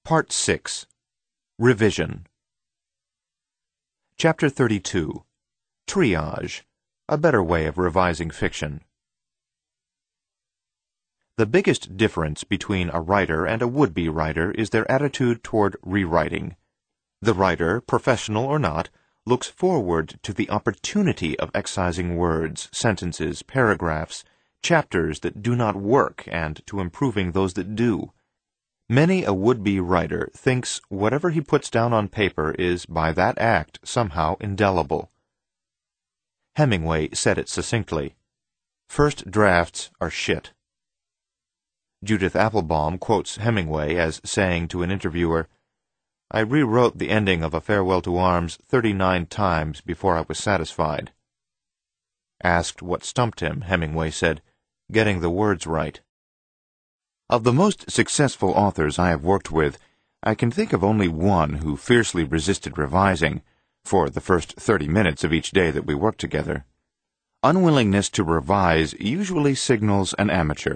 Part 6. Revision. Chapter 32. Triage. A better way of revising fiction. The biggest difference between a writer and a would-be writer is their attitude toward rewriting. The writer, professional or not, looks forward to the opportunity of excising words, sentences, paragraphs, chapters that do not work, and to improving those that do. Many a would-be writer thinks whatever he puts down on paper is, by that act, somehow indelible. Hemingway said it succinctly. First drafts are shit. Judith Applebaum quotes Hemingway as saying to an interviewer, "I rewrote the ending of A Farewell to Arms 39 times before I was satisfied." Asked what stumped him, Hemingway said, "Getting the words right." Of the most successful authors I have worked with, I can think of only one who fiercely resisted revising, for the first 30 minutes of each day that we worked together. Unwillingness to revise usually signals an amateur.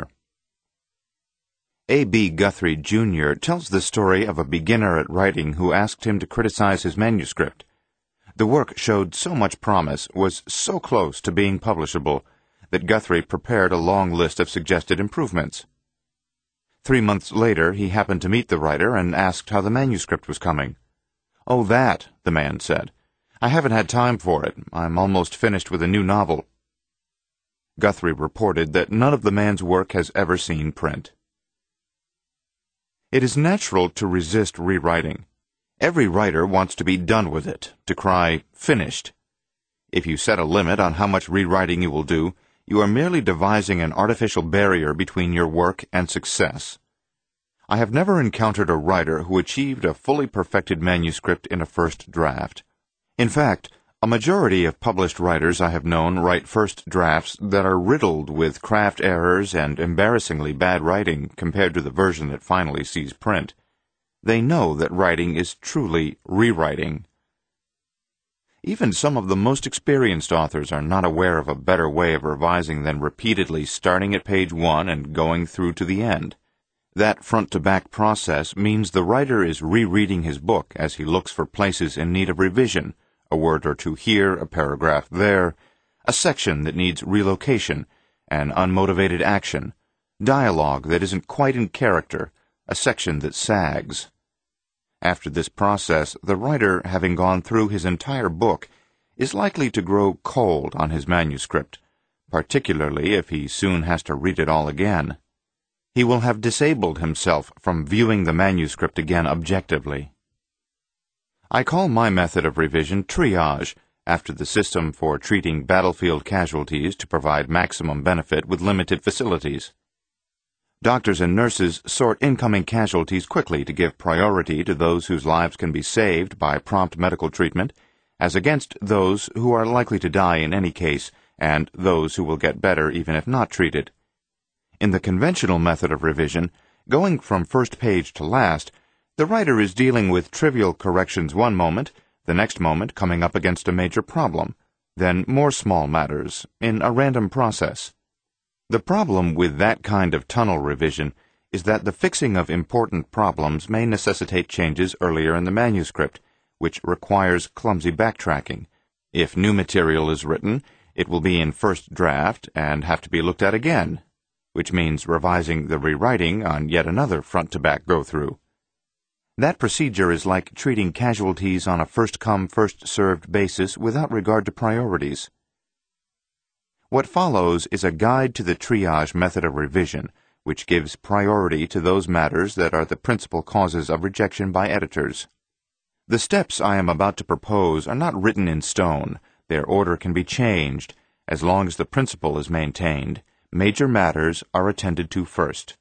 A.B. Guthrie, Jr. tells the story of a beginner at writing who asked him to criticize his manuscript. The work showed so much promise, was so close to being publishable, that Guthrie prepared a long list of suggested improvements. 3 months later, he happened to meet the writer and asked how the manuscript was coming. "Oh, that," the man said. "I haven't had time for it. I'm almost finished with a new novel." Guthrie reported that none of the man's work has ever seen print. It is natural to resist rewriting. Every writer wants to be done with it, to cry, "Finished." If you set a limit on how much rewriting you will do, you are merely devising an artificial barrier between your work and success. I have never encountered a writer who achieved a fully perfected manuscript in a first draft. In fact, a majority of published writers I have known write first drafts that are riddled with craft errors and embarrassingly bad writing compared to the version that finally sees print. They know that writing is truly rewriting. Even some of the most experienced authors are not aware of a better way of revising than repeatedly starting at page 1 and going through to the end. That front-to-back process means the writer is rereading his book as he looks for places in need of revision, a word or two here, a paragraph there, a section that needs relocation, an unmotivated action, dialogue that isn't quite in character, a section that sags. After this process, the writer, having gone through his entire book, is likely to grow cold on his manuscript, particularly if he soon has to read it all again. He will have disabled himself from viewing the manuscript again objectively. I call my method of revision triage, after the system for treating battlefield casualties to provide maximum benefit with limited facilities. Doctors and nurses sort incoming casualties quickly to give priority to those whose lives can be saved by prompt medical treatment, as against those who are likely to die in any case, and those who will get better even if not treated. In the conventional method of revision, going from first page to last, the writer is dealing with trivial corrections one moment, the next moment coming up against a major problem, then more small matters, in a random process. The problem with that kind of tunnel revision is that the fixing of important problems may necessitate changes earlier in the manuscript, which requires clumsy backtracking. If new material is written, it will be in first draft and have to be looked at again, which means revising the rewriting on yet another front-to-back go-through. That procedure is like treating casualties on a first-come, first-served basis without regard to priorities. What follows is a guide to the triage method of revision, which gives priority to those matters that are the principal causes of rejection by editors. The steps I am about to propose are not written in stone. Their order can be changed. As long as the principle is maintained, major matters are attended to first.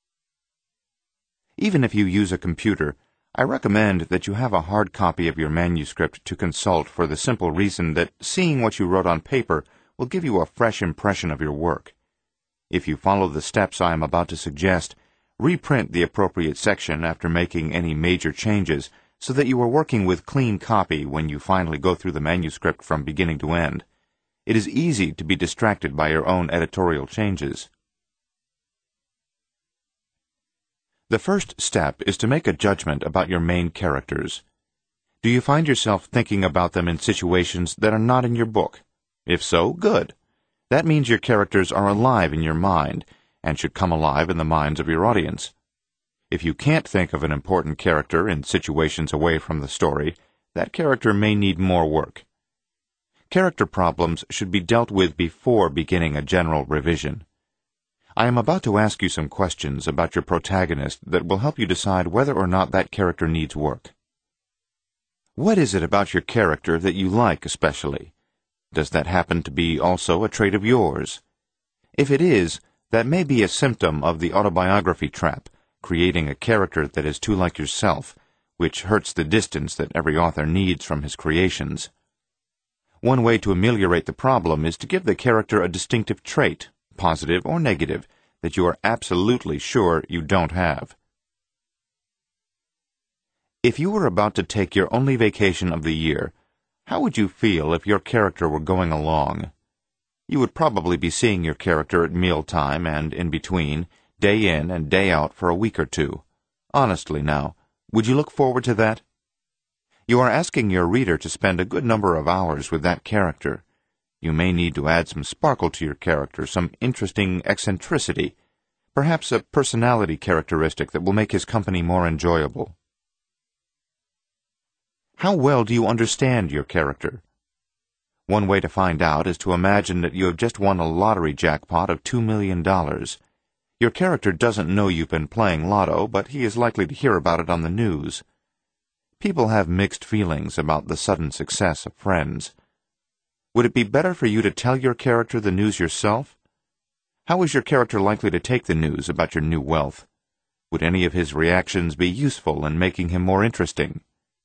Even if you use a computer, I recommend that you have a hard copy of your manuscript to consult for the simple reason that seeing what you wrote on paper will give you a fresh impression of your work. If you follow the steps I am about to suggest, reprint the appropriate section after making any major changes so that you are working with clean copy when you finally go through the manuscript from beginning to end. It is easy to be distracted by your own editorial changes. The first step is to make a judgment about your main characters. Do you find yourself thinking about them in situations that are not in your book? If so, good. That means your characters are alive in your mind, and should come alive in the minds of your audience. If you can't think of an important character in situations away from the story, that character may need more work. Character problems should be dealt with before beginning a general revision. I am about to ask you some questions about your protagonist that will help you decide whether or not that character needs work. What is it about your character that you like especially? Does that happen to be also a trait of yours? If it is, that may be a symptom of the autobiography trap, creating a character that is too like yourself, which hurts the distance that every author needs from his creations. One way to ameliorate the problem is to give the character a distinctive trait, positive or negative, that you are absolutely sure you don't have. If you were about to take your only vacation of the year, how would you feel if your character were going along? You would probably be seeing your character at mealtime and in between, day in and day out for a week or two. Honestly now, would you look forward to that? You are asking your reader to spend a good number of hours with that character. You may need to add some sparkle to your character, some interesting eccentricity, perhaps a personality characteristic that will make his company more enjoyable. How well do you understand your character? One way to find out is to imagine that you have just won a lottery jackpot of $2 million. Your character doesn't know you've been playing lotto, but he is likely to hear about it on the news. People have mixed feelings about the sudden success of friends. Would it be better for you to tell your character the news yourself? How is your character likely to take the news about your new wealth? Would any of his reactions be useful in making him more interesting?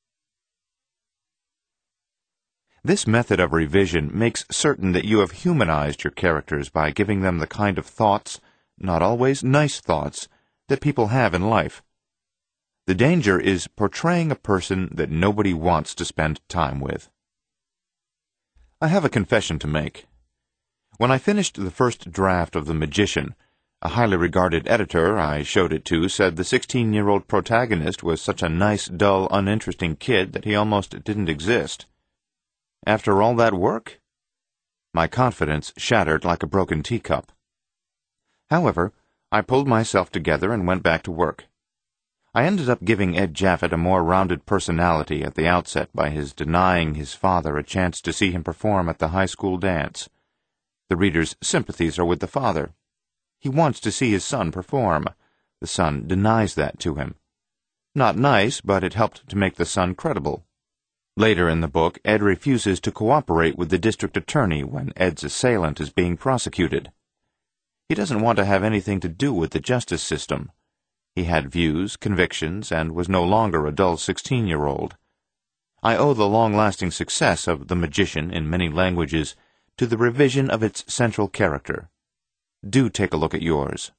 This method of revision makes certain that you have humanized your characters by giving them the kind of thoughts, not always nice thoughts, that people have in life. The danger is portraying a person that nobody wants to spend time with. I have a confession to make. When I finished the first draft of The Magician, a highly regarded editor I showed it to said the 16-year-old protagonist was such a nice, dull, uninteresting kid that he almost didn't exist. After all that work? My confidence shattered like a broken teacup. However, I pulled myself together and went back to work. I ended up giving Ed Jafet a more rounded personality at the outset by his denying his father a chance to see him perform at the high school dance. The reader's sympathies are with the father. He wants to see his son perform. The son denies that to him. Not nice, but it helped to make the son credible. Later in the book, Ed refuses to cooperate with the district attorney when Ed's assailant is being prosecuted. He doesn't want to have anything to do with the justice system. He had views, convictions, and was no longer a dull 16-year-old. I owe the long-lasting success of The Magician in many languages to the revision of its central character. Do take a look at yours.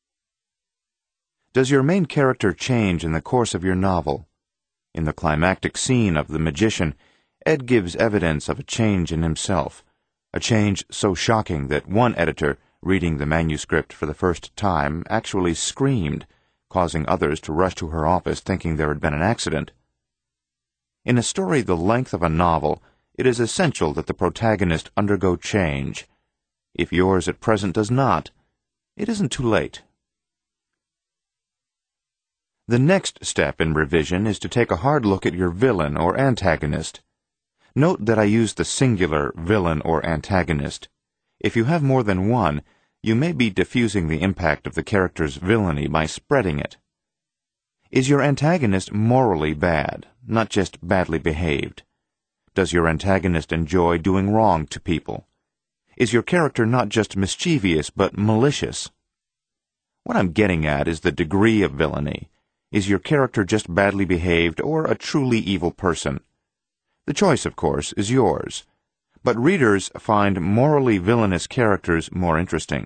Does your main character change in the course of your novel? In the climactic scene of The Magician, Ed gives evidence of a change in himself, a change so shocking that one editor, reading the manuscript for the first time, actually screamed, causing others to rush to her office thinking there had been an accident. In a story the length of a novel, it is essential that the protagonist undergo change. If yours at present does not, it isn't too late. The next step in revision is to take a hard look at your villain or antagonist. Note that I use the singular villain or antagonist. If you have more than one, you may be diffusing the impact of the character's villainy by spreading it. Is your antagonist morally bad, not just badly behaved? Does your antagonist enjoy doing wrong to people? Is your character not just mischievous but malicious? What I'm getting at is the degree of villainy. Is your character just badly behaved or a truly evil person? The choice, of course, is yours. But readers find morally villainous characters more interesting.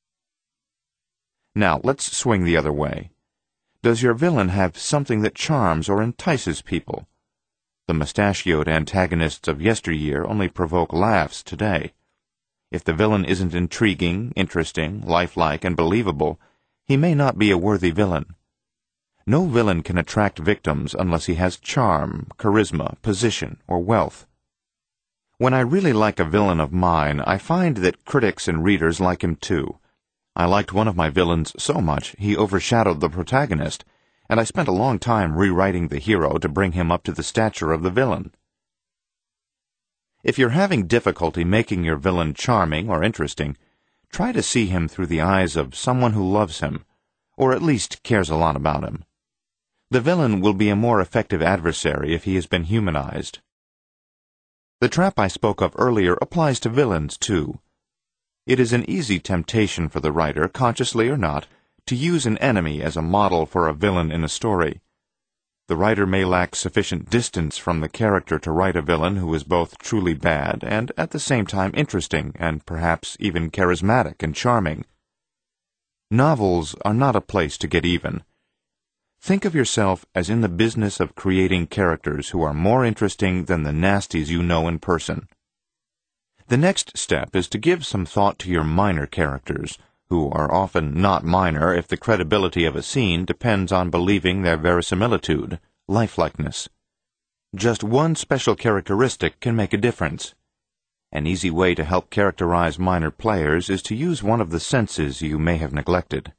Now, let's swing the other way. Does your villain have something that charms or entices people? The mustachioed antagonists of yesteryear only provoke laughs today. If the villain isn't intriguing, interesting, lifelike, and believable, he may not be a worthy villain. No villain can attract victims unless he has charm, charisma, position, or wealth. When I really like a villain of mine, I find that critics and readers like him too. I liked one of my villains so much he overshadowed the protagonist, and I spent a long time rewriting the hero to bring him up to the stature of the villain. If you're having difficulty making your villain charming or interesting, try to see him through the eyes of someone who loves him, or at least cares a lot about him. The villain will be a more effective adversary if he has been humanized. The trap I spoke of earlier applies to villains, too. It is an easy temptation for the writer, consciously or not, to use an enemy as a model for a villain in a story. The writer may lack sufficient distance from the character to write a villain who is both truly bad and at the same time interesting and perhaps even charismatic and charming. Novels are not a place to get even. Think of yourself as in the business of creating characters who are more interesting than the nasties you know in person. The next step is to give some thought to your minor characters, who are often not minor if the credibility of a scene depends on believing their verisimilitude, lifelikeness. Just one special characteristic can make a difference. An easy way to help characterize minor players is to use one of the senses you may have neglected.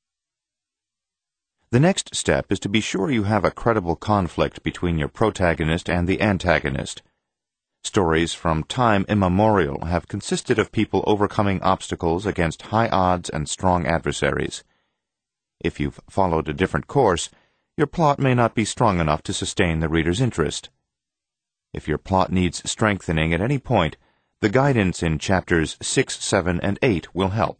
The next step is to be sure you have a credible conflict between your protagonist and the antagonist. Stories from time immemorial have consisted of people overcoming obstacles against high odds and strong adversaries. If you've followed a different course, your plot may not be strong enough to sustain the reader's interest. If your plot needs strengthening at any point, the guidance in chapters 6, 7, and 8 will help.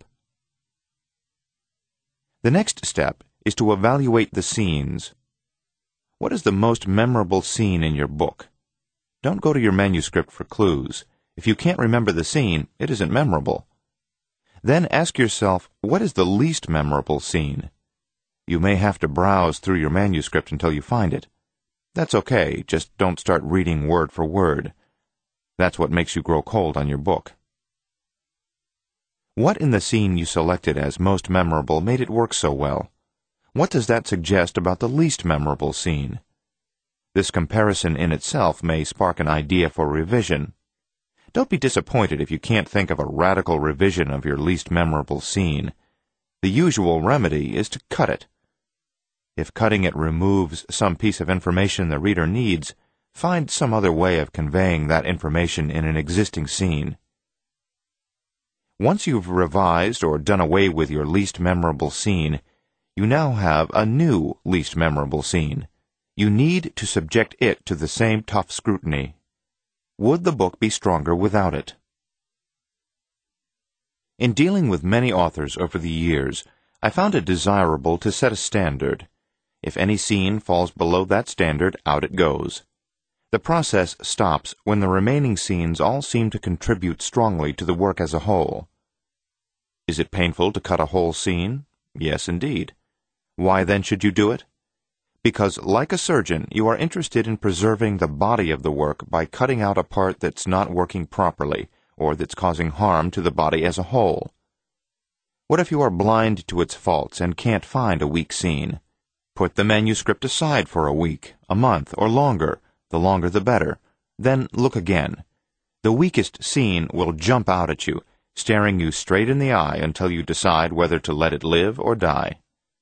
The next step is to evaluate the scenes. What is the most memorable scene in your book? Don't go to your manuscript for clues. If you can't remember the scene, it isn't memorable. Then ask yourself, what is the least memorable scene? You may have to browse through your manuscript until you find it. That's okay, just don't start reading word for word. That's what makes you grow cold on your book. What in the scene you selected as most memorable made it work so well? What does that suggest about the least memorable scene? This comparison in itself may spark an idea for revision. Don't be disappointed if you can't think of a radical revision of your least memorable scene. The usual remedy is to cut it. If cutting it removes some piece of information the reader needs, find some other way of conveying that information in an existing scene. Once you've revised or done away with your least memorable scene, you now have a new least memorable scene. You need to subject it to the same tough scrutiny. Would the book be stronger without it? In dealing with many authors over the years, I found it desirable to set a standard. If any scene falls below that standard, out it goes. The process stops when the remaining scenes all seem to contribute strongly to the work as a whole. Is it painful to cut a whole scene? Yes, indeed. Why then should you do it? Because, like a surgeon, you are interested in preserving the body of the work by cutting out a part that's not working properly, or that's causing harm to the body as a whole. What if you are blind to its faults and can't find a weak scene? Put the manuscript aside for a week, a month, or longer. The longer the better. Then look again. The weakest scene will jump out at you, staring you straight in the eye until you decide whether to let it live or die.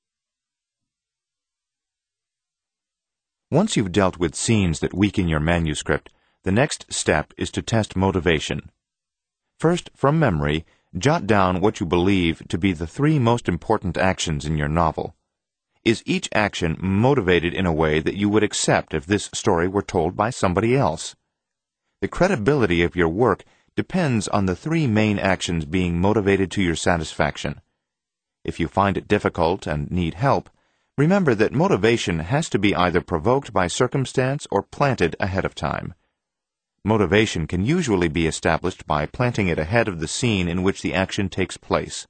Once you've dealt with scenes that weaken your manuscript, the next step is to test motivation. First, from memory, jot down what you believe to be the 3 most important actions in your novel. Is each action motivated in a way that you would accept if this story were told by somebody else? The credibility of your work depends on the 3 main actions being motivated to your satisfaction. If you find it difficult and need help, remember that motivation has to be either provoked by circumstance or planted ahead of time. Motivation can usually be established by planting it ahead of the scene in which the action takes place.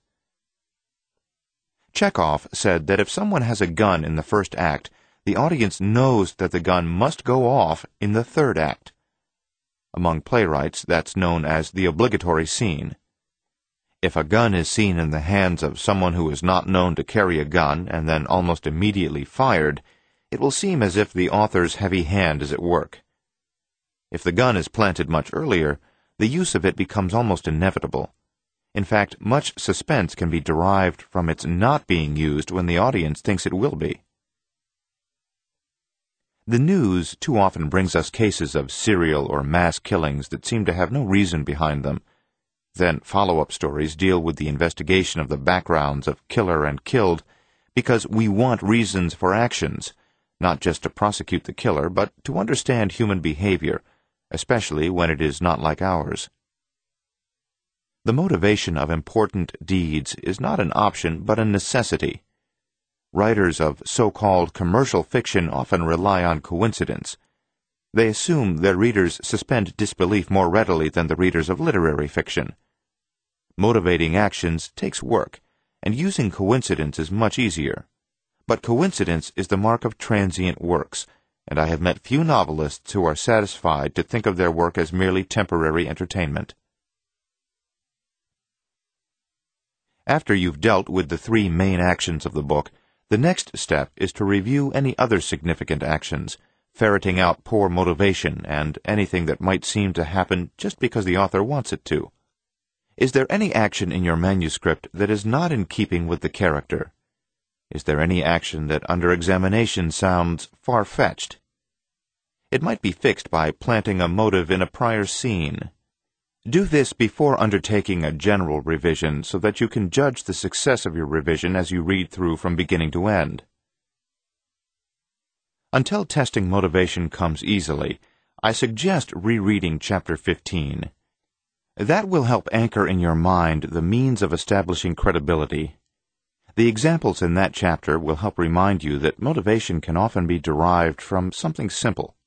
Chekhov said that if someone has a gun in the first act, the audience knows that the gun must go off in the third act. Among playwrights, that's known as the obligatory scene. If a gun is seen in the hands of someone who is not known to carry a gun and then almost immediately fired, it will seem as if the author's heavy hand is at work. If the gun is planted much earlier, the use of it becomes almost inevitable. In fact, much suspense can be derived from its not being used when the audience thinks it will be. The news too often brings us cases of serial or mass killings that seem to have no reason behind them. Then follow-up stories deal with the investigation of the backgrounds of killer and killed because we want reasons for actions, not just to prosecute the killer, but to understand human behavior, especially when it is not like ours. The motivation of important deeds is not an option but a necessity. Writers of so-called commercial fiction often rely on coincidence. They assume their readers suspend disbelief more readily than the readers of literary fiction. Motivating actions takes work, and using coincidence is much easier. But coincidence is the mark of transient works, and I have met few novelists who are satisfied to think of their work as merely temporary entertainment. After you've dealt with the three main actions of the book, the next step is to review any other significant actions, ferreting out poor motivation and anything that might seem to happen just because the author wants it to. Is there any action in your manuscript that is not in keeping with the character? Is there any action that under examination sounds far-fetched? It might be fixed by planting a motive in a prior scene. Do this before undertaking a general revision so that you can judge the success of your revision as you read through from beginning to end. Until testing motivation comes easily, I suggest rereading Chapter 15. That will help anchor in your mind the means of establishing credibility. The examples in that chapter will help remind you that motivation can often be derived from something simple.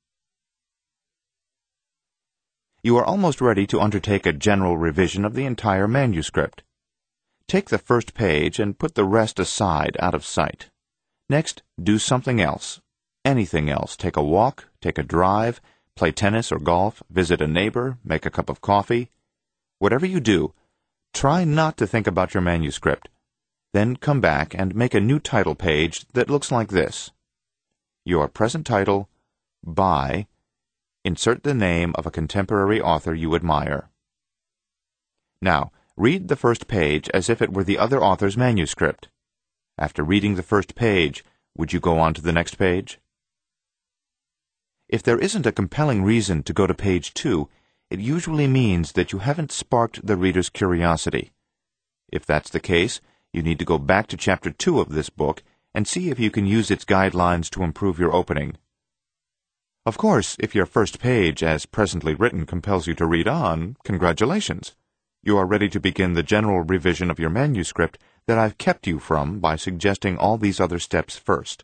You are almost ready to undertake a general revision of the entire manuscript. Take the first page and put the rest aside out of sight. Next, do something else. Anything else. Take a walk, take a drive, play tennis or golf, visit a neighbor, make a cup of coffee. Whatever you do, try not to think about your manuscript. Then come back and make a new title page that looks like this. Your present title, by, insert the name of a contemporary author you admire. Now, read the first page as if it were the other author's manuscript. After reading the first page, would you go on to the next page? If there isn't a compelling reason to go to page 2, it usually means that you haven't sparked the reader's curiosity. If that's the case, you need to go back to Chapter 2 of this book and see if you can use its guidelines to improve your opening. Of course, if your first page, as presently written, compels you to read on, congratulations. You are ready to begin the general revision of your manuscript that I've kept you from by suggesting all these other steps first.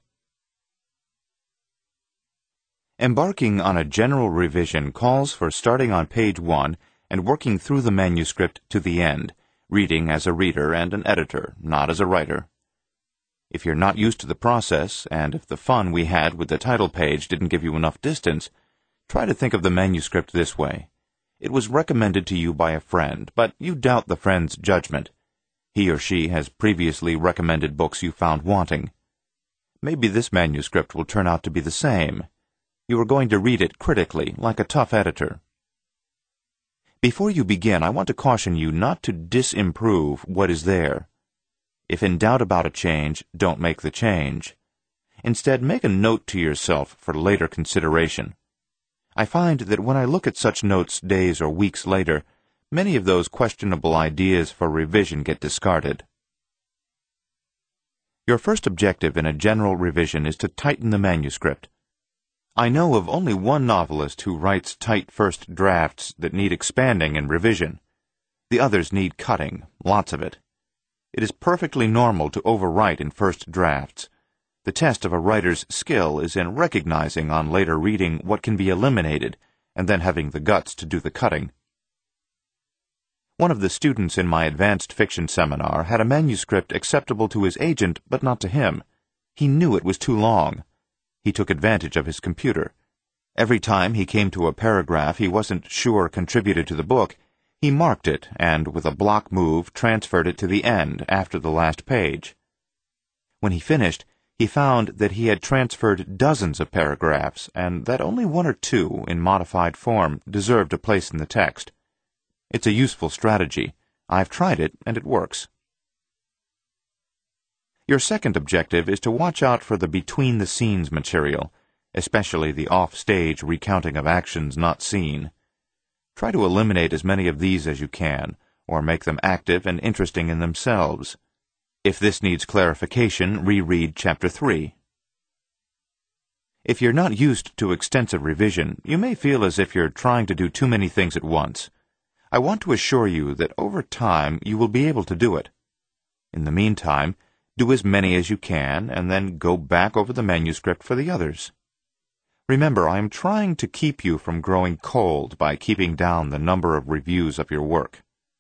Embarking on a general revision calls for starting on page 1 and working through the manuscript to the end, reading as a reader and an editor, not as a writer. If you're not used to the process, and if the fun we had with the title page didn't give you enough distance, try to think of the manuscript this way. It was recommended to you by a friend, but you doubt the friend's judgment. He or she has previously recommended books you found wanting. Maybe this manuscript will turn out to be the same. You are going to read it critically, like a tough editor. Before you begin, I want to caution you not to disimprove what is there. If in doubt about a change, don't make the change. Instead, make a note to yourself for later consideration. I find that when I look at such notes days or weeks later, many of those questionable ideas for revision get discarded. Your first objective in a general revision is to tighten the manuscript. I know of only one novelist who writes tight first drafts that need expanding and revision. The others need cutting, lots of it. It is perfectly normal to overwrite in first drafts. The test of a writer's skill is in recognizing on later reading what can be eliminated, and then having the guts to do the cutting. One of the students in my advanced fiction seminar had a manuscript acceptable to his agent, but not to him. He knew it was too long. He took advantage of his computer. Every time he came to a paragraph he wasn't sure contributed to the book, He marked it and, with a block move, transferred it to the end after the last page. When he finished, he found that he had transferred dozens of paragraphs and that only one or two, in modified form, deserved a place in the text. It's a useful strategy. I've tried it, and it works. Your second objective is to watch out for the between-the-scenes material, especially the off-stage recounting of actions not seen. Try to eliminate as many of these as you can, or make them active and interesting in themselves. If this needs clarification, reread Chapter 3. If you're not used to extensive revision, you may feel as if you're trying to do too many things at once. I want to assure you that over time you will be able to do it. In the meantime, do as many as you can, and then go back over the manuscript for the others. Remember, I am trying to keep you from growing cold by keeping down the number of reviews of your work.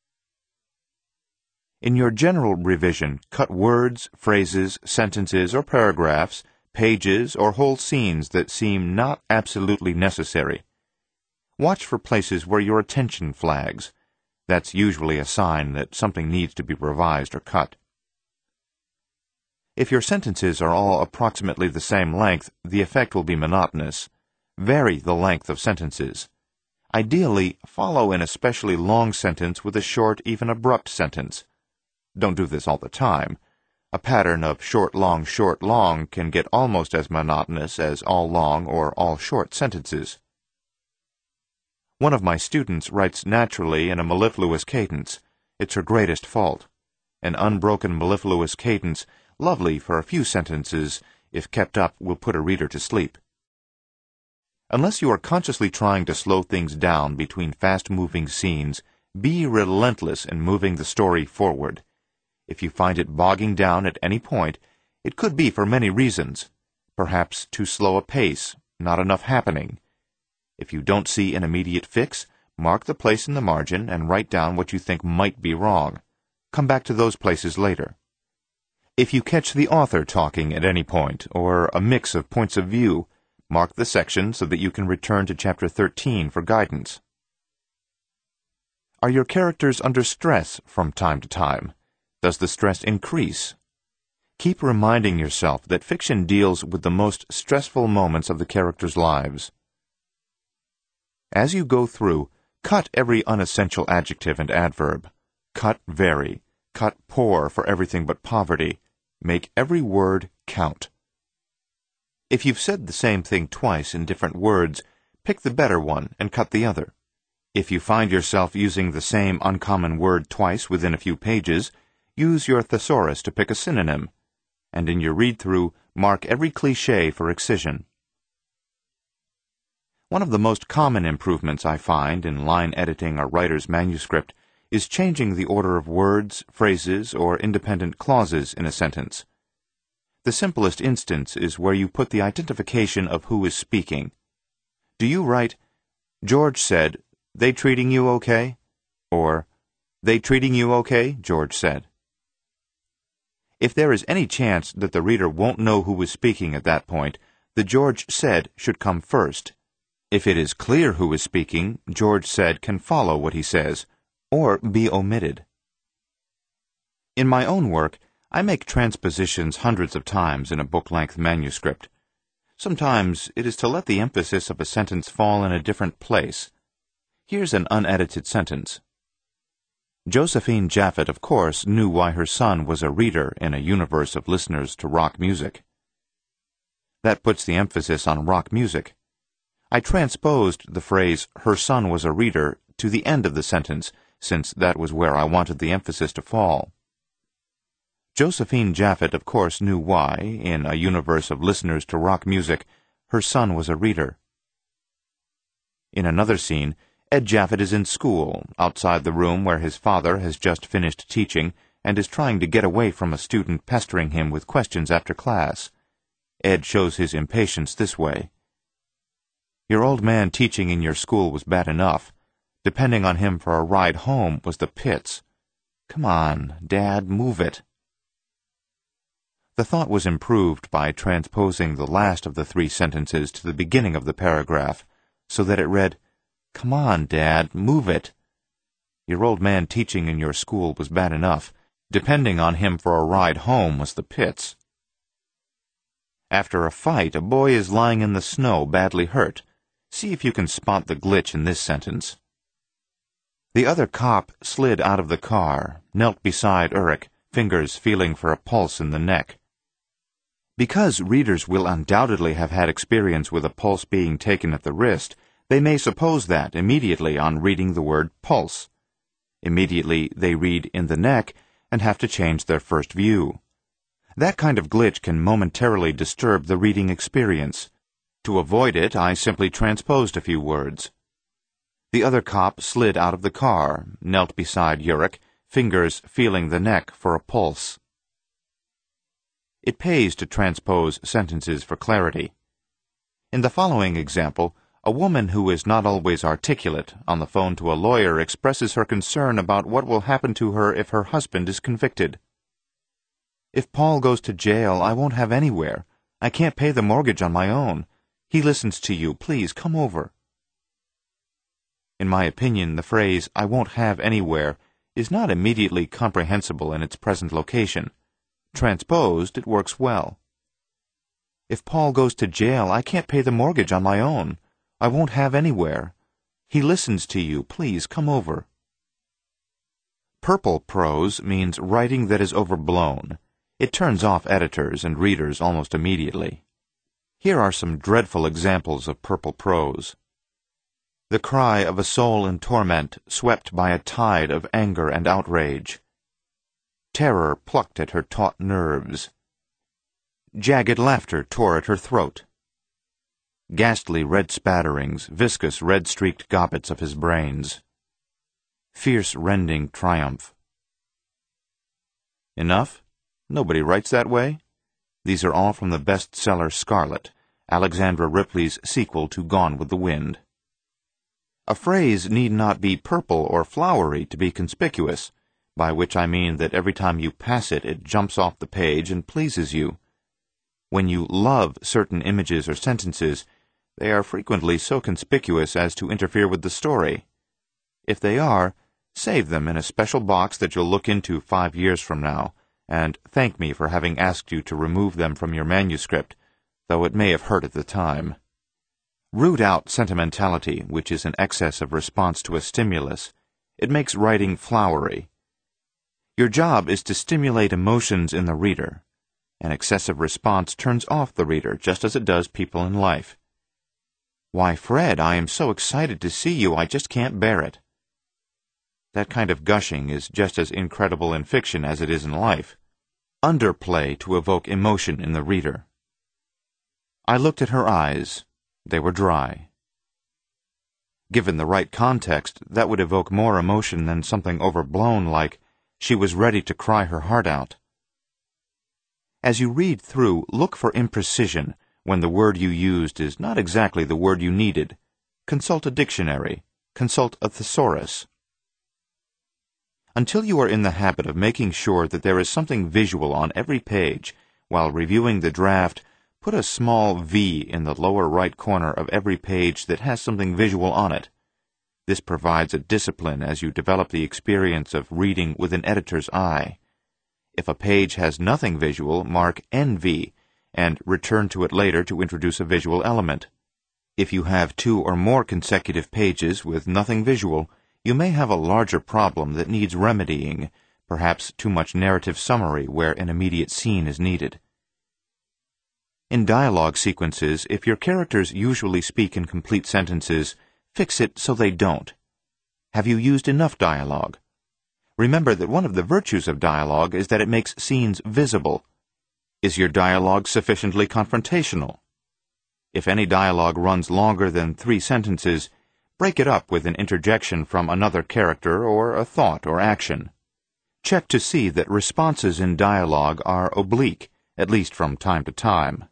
In your general revision, cut words, phrases, sentences, or paragraphs, pages, or whole scenes that seem not absolutely necessary. Watch for places where your attention flags. That's usually a sign that something needs to be revised or cut. If your sentences are all approximately the same length, the effect will be monotonous. Vary the length of sentences. Ideally, follow an especially long sentence with a short, even abrupt sentence. Don't do this all the time. A pattern of short, long can get almost as monotonous as all long or all short sentences. One of my students writes naturally in a mellifluous cadence. It's her greatest fault. An unbroken mellifluous cadence, lovely for a few sentences, if kept up, will put a reader to sleep. Unless you are consciously trying to slow things down between fast-moving scenes, be relentless in moving the story forward. If you find it bogging down at any point, it could be for many reasons. Perhaps too slow a pace, not enough happening. If you don't see an immediate fix, mark the place in the margin and write down what you think might be wrong. Come back to those places later. If you catch the author talking at any point, or a mix of points of view, mark the section so that you can return to Chapter 13 for guidance. Are your characters under stress from time to time? Does the stress increase? Keep reminding yourself that fiction deals with the most stressful moments of the characters' lives. As you go through, cut every unessential adjective and adverb. Cut very. Cut poor for everything but poverty. Make every word count. If you've said the same thing twice in different words, pick the better one and cut the other. If you find yourself using the same uncommon word twice within a few pages, use your thesaurus to pick a synonym, and in your read-through, mark every cliché for excision. One of the most common improvements I find in line editing a writer's manuscript is changing the order of words, phrases, or independent clauses in a sentence. The simplest instance is where you put the identification of who is speaking. Do you write, "George said, they treating you okay?" Or, "They treating you okay?" George said. If there is any chance that the reader won't know who is speaking at that point, the George said should come first. If it is clear who is speaking, George said can follow what he says, or be omitted. In my own work, I make transpositions hundreds of times in a book-length manuscript. Sometimes it is to let the emphasis of a sentence fall in a different place. Here's an unedited sentence. Josephine Japhet, of course, knew why her son was a reader in a universe of listeners to rock music. That puts the emphasis on rock music. I transposed the phrase, "her son was a reader," to the end of the sentence, since that was where I wanted the emphasis to fall. Josephine Japhet, of course, knew why, in a universe of listeners to rock music, her son was a reader. In another scene, Ed Japhet is in school, outside the room where his father has just finished teaching and is trying to get away from a student pestering him with questions after class. Ed shows his impatience this way. "Your old man teaching in your school was bad enough. Depending on him for a ride home was the pits. Come on, Dad, move it." The thought was improved by transposing the last of the 3 sentences to the beginning of the paragraph, so that it read, "Come on, Dad, move it." Your old man teaching in your school was bad enough. Depending on him for a ride home was the pits. After a fight, a boy is lying in the snow, badly hurt. See if you can spot the glitch in this sentence. The other cop slid out of the car, knelt beside Urich, fingers feeling for a pulse in the neck. Because readers will undoubtedly have had experience with a pulse being taken at the wrist, they may suppose that immediately on reading the word pulse. Immediately they read in the neck and have to change their first view. That kind of glitch can momentarily disturb the reading experience. To avoid it, I simply transposed a few words. The other cop slid out of the car, knelt beside Urich, fingers feeling the neck for a pulse. It pays to transpose sentences for clarity. In the following example, a woman who is not always articulate on the phone to a lawyer expresses her concern about what will happen to her if her husband is convicted. If Paul goes to jail, I won't have anywhere. I can't pay the mortgage on my own. He listens to you. Please, come over. In my opinion, the phrase, I won't have anywhere, is not immediately comprehensible in its present location. Transposed, it works well. If Paul goes to jail, I can't pay the mortgage on my own. I won't have anywhere. He listens to you. Please, come over. Purple prose means writing that is overblown. It turns off editors and readers almost immediately. Here are some dreadful examples of purple prose. The cry of a soul in torment, swept by a tide of anger and outrage. Terror plucked at her taut nerves. Jagged laughter tore at her throat. Ghastly red spatterings, viscous red-streaked gobbets of his brains. Fierce rending triumph. Enough? Nobody writes that way? These are all from the bestseller Scarlet, Alexandra Ripley's sequel to Gone with the Wind. A phrase need not be purple or flowery to be conspicuous, by which I mean that every time you pass it, it jumps off the page and pleases you. When you love certain images or sentences, they are frequently so conspicuous as to interfere with the story. If they are, save them in a special box that you'll look into 5 years from now, and thank me for having asked you to remove them from your manuscript, though it may have hurt at the time. Root out sentimentality, which is an excess of response to a stimulus. It makes writing flowery. Your job is to stimulate emotions in the reader. An excessive response turns off the reader, just as it does people in life. Why, Fred, I am so excited to see you, I just can't bear it. That kind of gushing is just as incredible in fiction as it is in life. Underplay to evoke emotion in the reader. I looked at her eyes. They were dry. Given the right context, that would evoke more emotion than something overblown like, she was ready to cry her heart out. As you read through, look for imprecision when the word you used is not exactly the word you needed. Consult a dictionary. Consult a thesaurus. Until you are in the habit of making sure that there is something visual on every page, while reviewing the draft, put a small V in the lower right corner of every page that has something visual on it. This provides a discipline as you develop the experience of reading with an editor's eye. If a page has nothing visual, mark NV, and return to it later to introduce a visual element. If you have 2 or more consecutive pages with nothing visual, you may have a larger problem that needs remedying, perhaps too much narrative summary where an immediate scene is needed. In dialogue sequences, if your characters usually speak in complete sentences, fix it so they don't. Have you used enough dialogue? Remember that one of the virtues of dialogue is that it makes scenes visible. Is your dialogue sufficiently confrontational? If any dialogue runs longer than 3 sentences, break it up with an interjection from another character or a thought or action. Check to see that responses in dialogue are oblique, at least from time to time.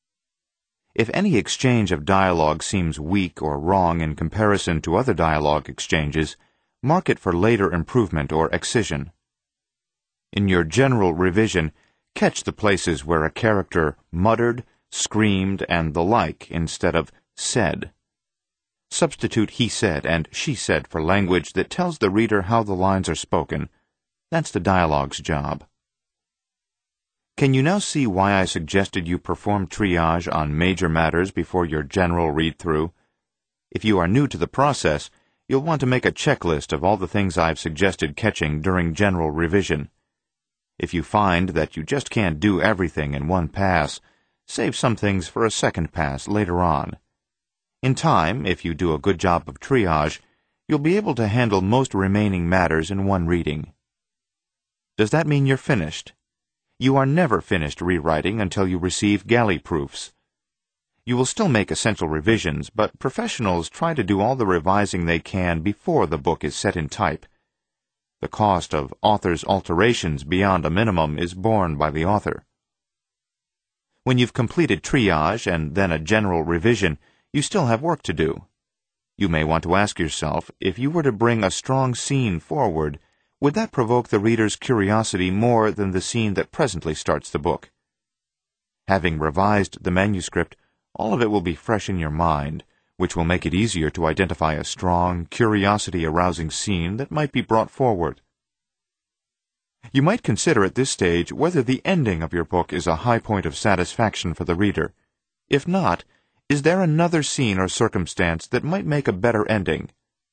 If any exchange of dialogue seems weak or wrong in comparison to other dialogue exchanges, mark it for later improvement or excision. In your general revision, catch the places where a character muttered, screamed, and the like instead of said. Substitute he said and she said for language that tells the reader how the lines are spoken. That's the dialogue's job. Can you now see why I suggested you perform triage on major matters before your general read-through? If you are new to the process, you'll want to make a checklist of all the things I've suggested catching during general revision. If you find that you just can't do everything in one pass, save some things for a second pass later on. In time, if you do a good job of triage, you'll be able to handle most remaining matters in one reading. Does that mean you're finished? You are never finished rewriting until you receive galley proofs. You will still make essential revisions, but professionals try to do all the revising they can before the book is set in type. The cost of author's alterations beyond a minimum is borne by the author. When you've completed triage and then a general revision, you still have work to do. You may want to ask yourself, if you were to bring a strong scene forward, would that provoke the reader's curiosity more than the scene that presently starts the book? Having revised the manuscript, all of it will be fresh in your mind, which will make it easier to identify a strong, curiosity-arousing scene that might be brought forward. You might consider at this stage whether the ending of your book is a high point of satisfaction for the reader. If not, is there another scene or circumstance that might make a better ending?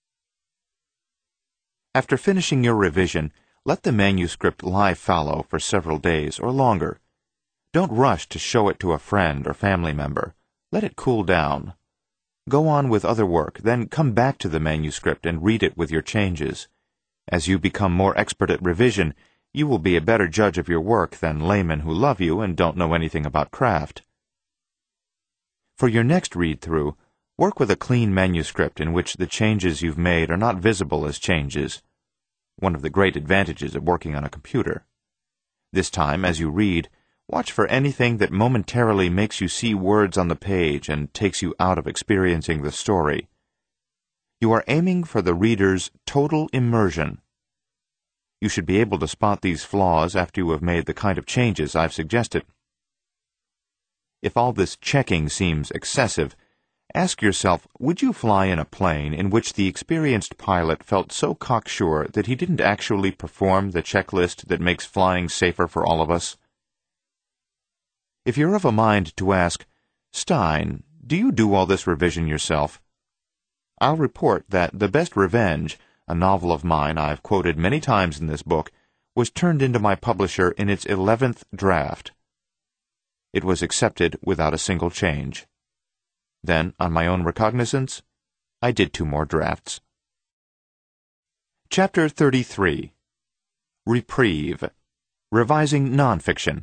After finishing your revision, let the manuscript lie fallow for several days or longer. Don't rush to show it to a friend or family member. Let it cool down. Go on with other work, then come back to the manuscript and read it with your changes. As you become more expert at revision, you will be a better judge of your work than laymen who love you and don't know anything about craft. For your next read-through, work with a clean manuscript in which the changes you've made are not visible as changes. One of the great advantages of working on a computer. This time, as you read, watch for anything that momentarily makes you see words on the page and takes you out of experiencing the story. You are aiming for the reader's total immersion. You should be able to spot these flaws after you have made the kind of changes I've suggested. If all this checking seems excessive, ask yourself, would you fly in a plane in which the experienced pilot felt so cocksure that he didn't actually perform the checklist that makes flying safer for all of us? If you're of a mind to ask, Stein, do you do all this revision yourself? I'll report that The Best Revenge, a novel of mine I've quoted many times in this book, was turned into my publisher in its 11th draft. It was accepted without a single change. Then, on my own recognizance, I did 2 more drafts. Chapter 33. Reprieve. Revising Nonfiction.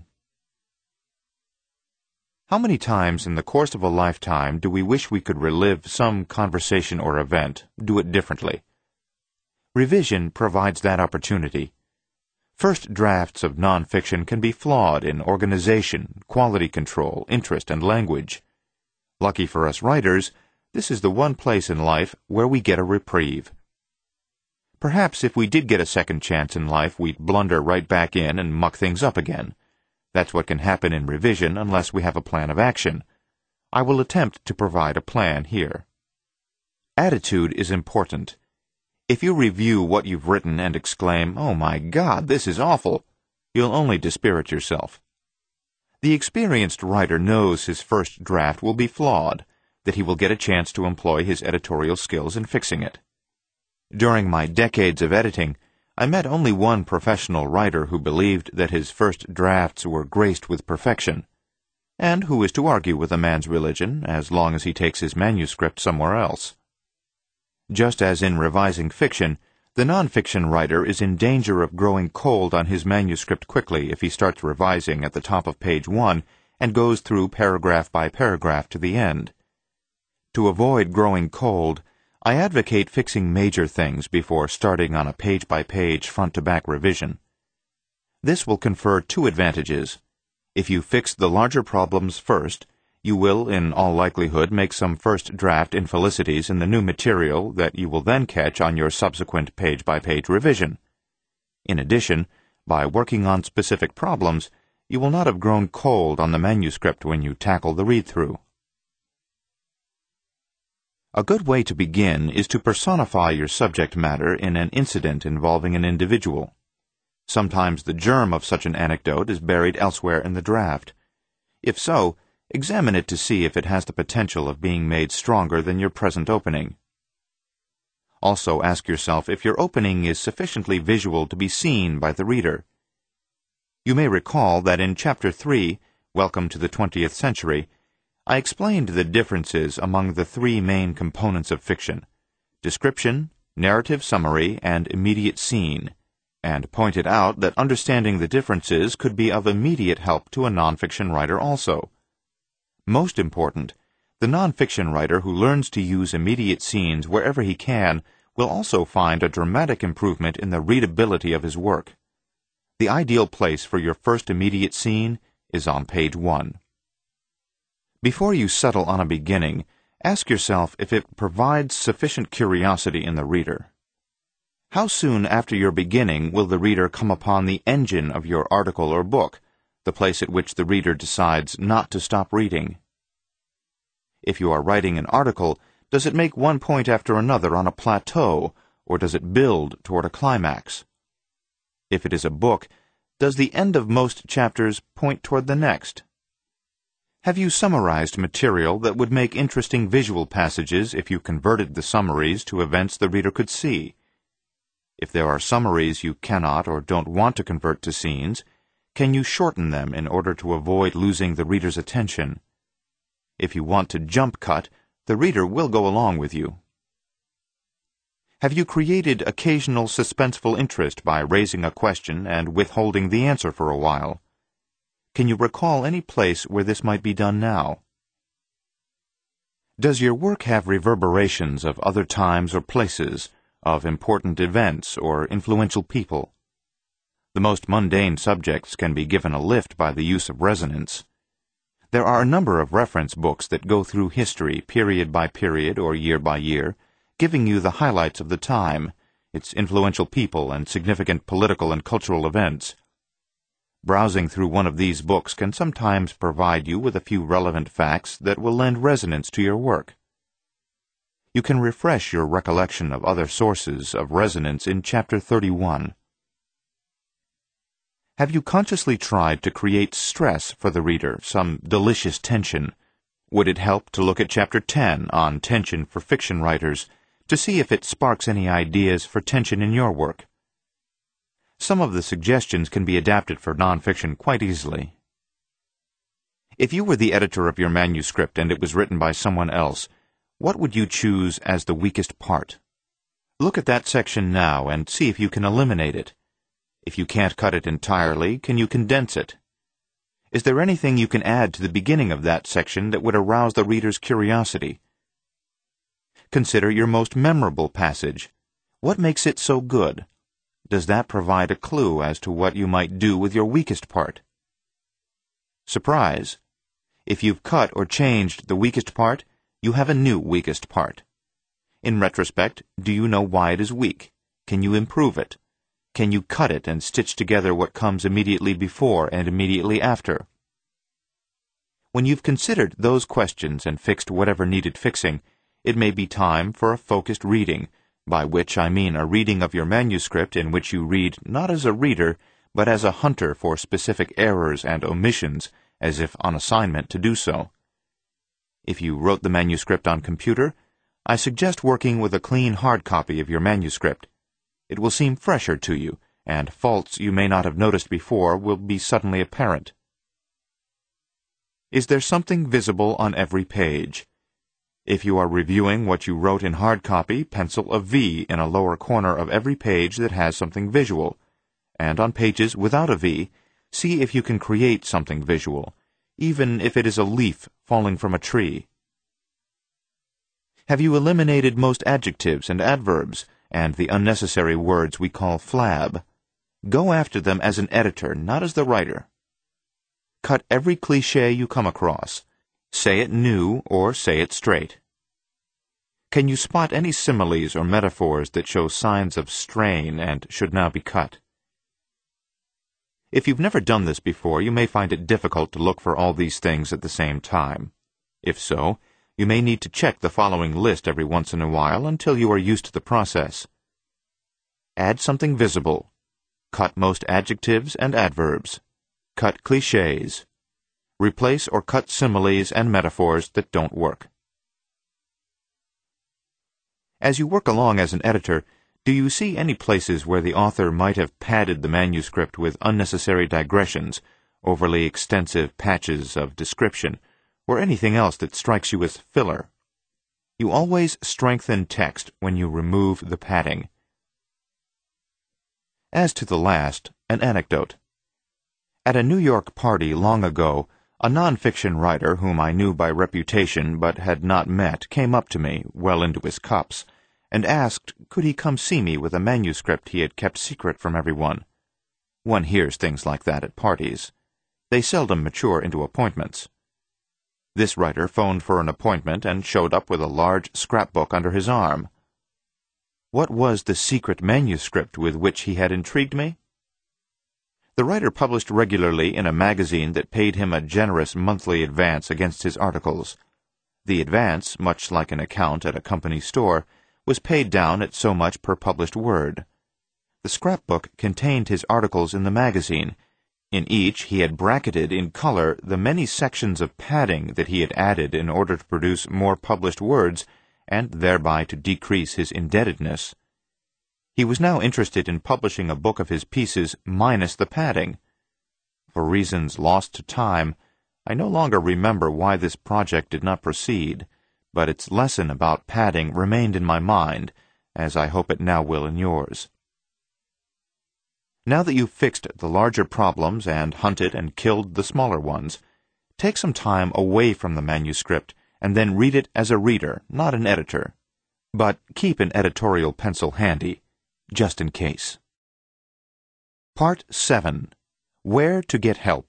How many times in the course of a lifetime do we wish we could relive some conversation or event, do it differently? Revision provides that opportunity. First drafts of nonfiction can be flawed in organization, quality control, interest, and language. Lucky for us writers, this is the one place in life where we get a reprieve. Perhaps if we did get a second chance in life, we'd blunder right back in and muck things up again. That's what can happen in revision unless we have a plan of action. I will attempt to provide a plan here. Attitude is important. If you review what you've written and exclaim, "Oh my God, this is awful," you'll only dispirit yourself. The experienced writer knows his first draft will be flawed, that he will get a chance to employ his editorial skills in fixing it. During my decades of editing, I met only one professional writer who believed that his first drafts were graced with perfection, and who is to argue with a man's religion as long as he takes his manuscript somewhere else. Just as in revising fiction, the nonfiction writer is in danger of growing cold on his manuscript quickly if he starts revising at the top of page 1 and goes through paragraph by paragraph to the end. To avoid growing cold, I advocate fixing major things before starting on a page-by-page front-to-back revision. This will confer 2 advantages. If you fix the larger problems first, you will, in all likelihood, make some first draft infelicities in the new material that you will then catch on your subsequent page-by-page revision. In addition, by working on specific problems, you will not have grown cold on the manuscript when you tackle the read-through. A good way to begin is to personify your subject matter in an incident involving an individual. Sometimes the germ of such an anecdote is buried elsewhere in the draft. If so, examine it to see if it has the potential of being made stronger than your present opening. Also ask yourself if your opening is sufficiently visual to be seen by the reader. You may recall that in Chapter 3, Welcome to the 20th Century, I explained the differences among the three main components of fiction: description, narrative summary, and immediate scene, and pointed out that understanding the differences could be of immediate help to a nonfiction writer also. Most important, the nonfiction writer who learns to use immediate scenes wherever he can will also find a dramatic improvement in the readability of his work. The ideal place for your first immediate scene is on page 1. Before you settle on a beginning, ask yourself if it provides sufficient curiosity in the reader. How soon after your beginning will the reader come upon the engine of your article or book, the place at which the reader decides not to stop reading? If you are writing an article, does it make one point after another on a plateau, or does it build toward a climax? If it is a book, does the end of most chapters point toward the next? Have you summarized material that would make interesting visual passages if you converted the summaries to events the reader could see? If there are summaries you cannot or don't want to convert to scenes, can you shorten them in order to avoid losing the reader's attention? If you want to jump cut, the reader will go along with you. Have you created occasional suspenseful interest by raising a question and withholding the answer for a while? Can you recall any place where this might be done now? Does your work have reverberations of other times or places, of important events or influential people? The most mundane subjects can be given a lift by the use of resonance. There are a number of reference books that go through history period by period or year by year, giving you the highlights of the time, its influential people and significant political and cultural events. Browsing through one of these books can sometimes provide you with a few relevant facts that will lend resonance to your work. You can refresh your recollection of other sources of resonance in Chapter 31. Have you consciously tried to create stress for the reader, some delicious tension? Would it help to look at Chapter 10 on tension for fiction writers to see if it sparks any ideas for tension in your work? Some of the suggestions can be adapted for nonfiction quite easily. If you were the editor of your manuscript and it was written by someone else, what would you choose as the weakest part? Look at that section now and see if you can eliminate it. If you can't cut it entirely, can you condense it? Is there anything you can add to the beginning of that section that would arouse the reader's curiosity? Consider your most memorable passage. What makes it so good? Does that provide a clue as to what you might do with your weakest part? Surprise! If you've cut or changed the weakest part, you have a new weakest part. In retrospect, do you know why it is weak? Can you improve it? Can you cut it and stitch together what comes immediately before and immediately after? When you've considered those questions and fixed whatever needed fixing, it may be time for a focused reading, by which I mean a reading of your manuscript in which you read not as a reader, but as a hunter for specific errors and omissions, as if on assignment to do so. If you wrote the manuscript on computer, I suggest working with a clean hard copy of your manuscript. It will seem fresher to you, and faults you may not have noticed before will be suddenly apparent. Is there something visible on every page? If you are reviewing what you wrote in hard copy, pencil a V in a lower corner of every page that has something visual, and on pages without a V, see if you can create something visual, even if it is a leaf falling from a tree. Have you eliminated most adjectives and adverbs, and the unnecessary words we call flab? Go after them as an editor, not as the writer. Cut every cliché you come across. Say it new or say it straight. Can you spot any similes or metaphors that show signs of strain and should now be cut? If you've never done this before, you may find it difficult to look for all these things at the same time. If so, You may need to check the following list every once in a while until you are used to the process. Add something visible. Cut most adjectives and adverbs. Cut clichés. Replace or cut similes and metaphors that don't work. As you work along as an editor, do you see any places where the author might have padded the manuscript with unnecessary digressions, overly extensive patches of description, or anything else that strikes you as filler? You always strengthen text when you remove the padding. As to the last, an anecdote. At a New York party long ago, a non-fiction writer whom I knew by reputation but had not met came up to me, well into his cups, and asked could he come see me with a manuscript he had kept secret from everyone. One hears things like that at parties. They seldom mature into appointments. This writer phoned for an appointment and showed up with a large scrapbook under his arm. What was the secret manuscript with which he had intrigued me? The writer published regularly in a magazine that paid him a generous monthly advance against his articles. The advance, much like an account at a company store, was paid down at so much per published word. The scrapbook contained his articles in the magazine. In each he had bracketed in color the many sections of padding that he had added in order to produce more published words and thereby to decrease his indebtedness. He was now interested in publishing a book of his pieces minus the padding. For reasons lost to time, I no longer remember why this project did not proceed, but its lesson about padding remained in my mind, as I hope it now will in yours. Now that you've fixed the larger problems and hunted and killed the smaller ones, take some time away from the manuscript and then read it as a reader, not an editor. But keep an editorial pencil handy, just in case. Part 7. Where to Get Help.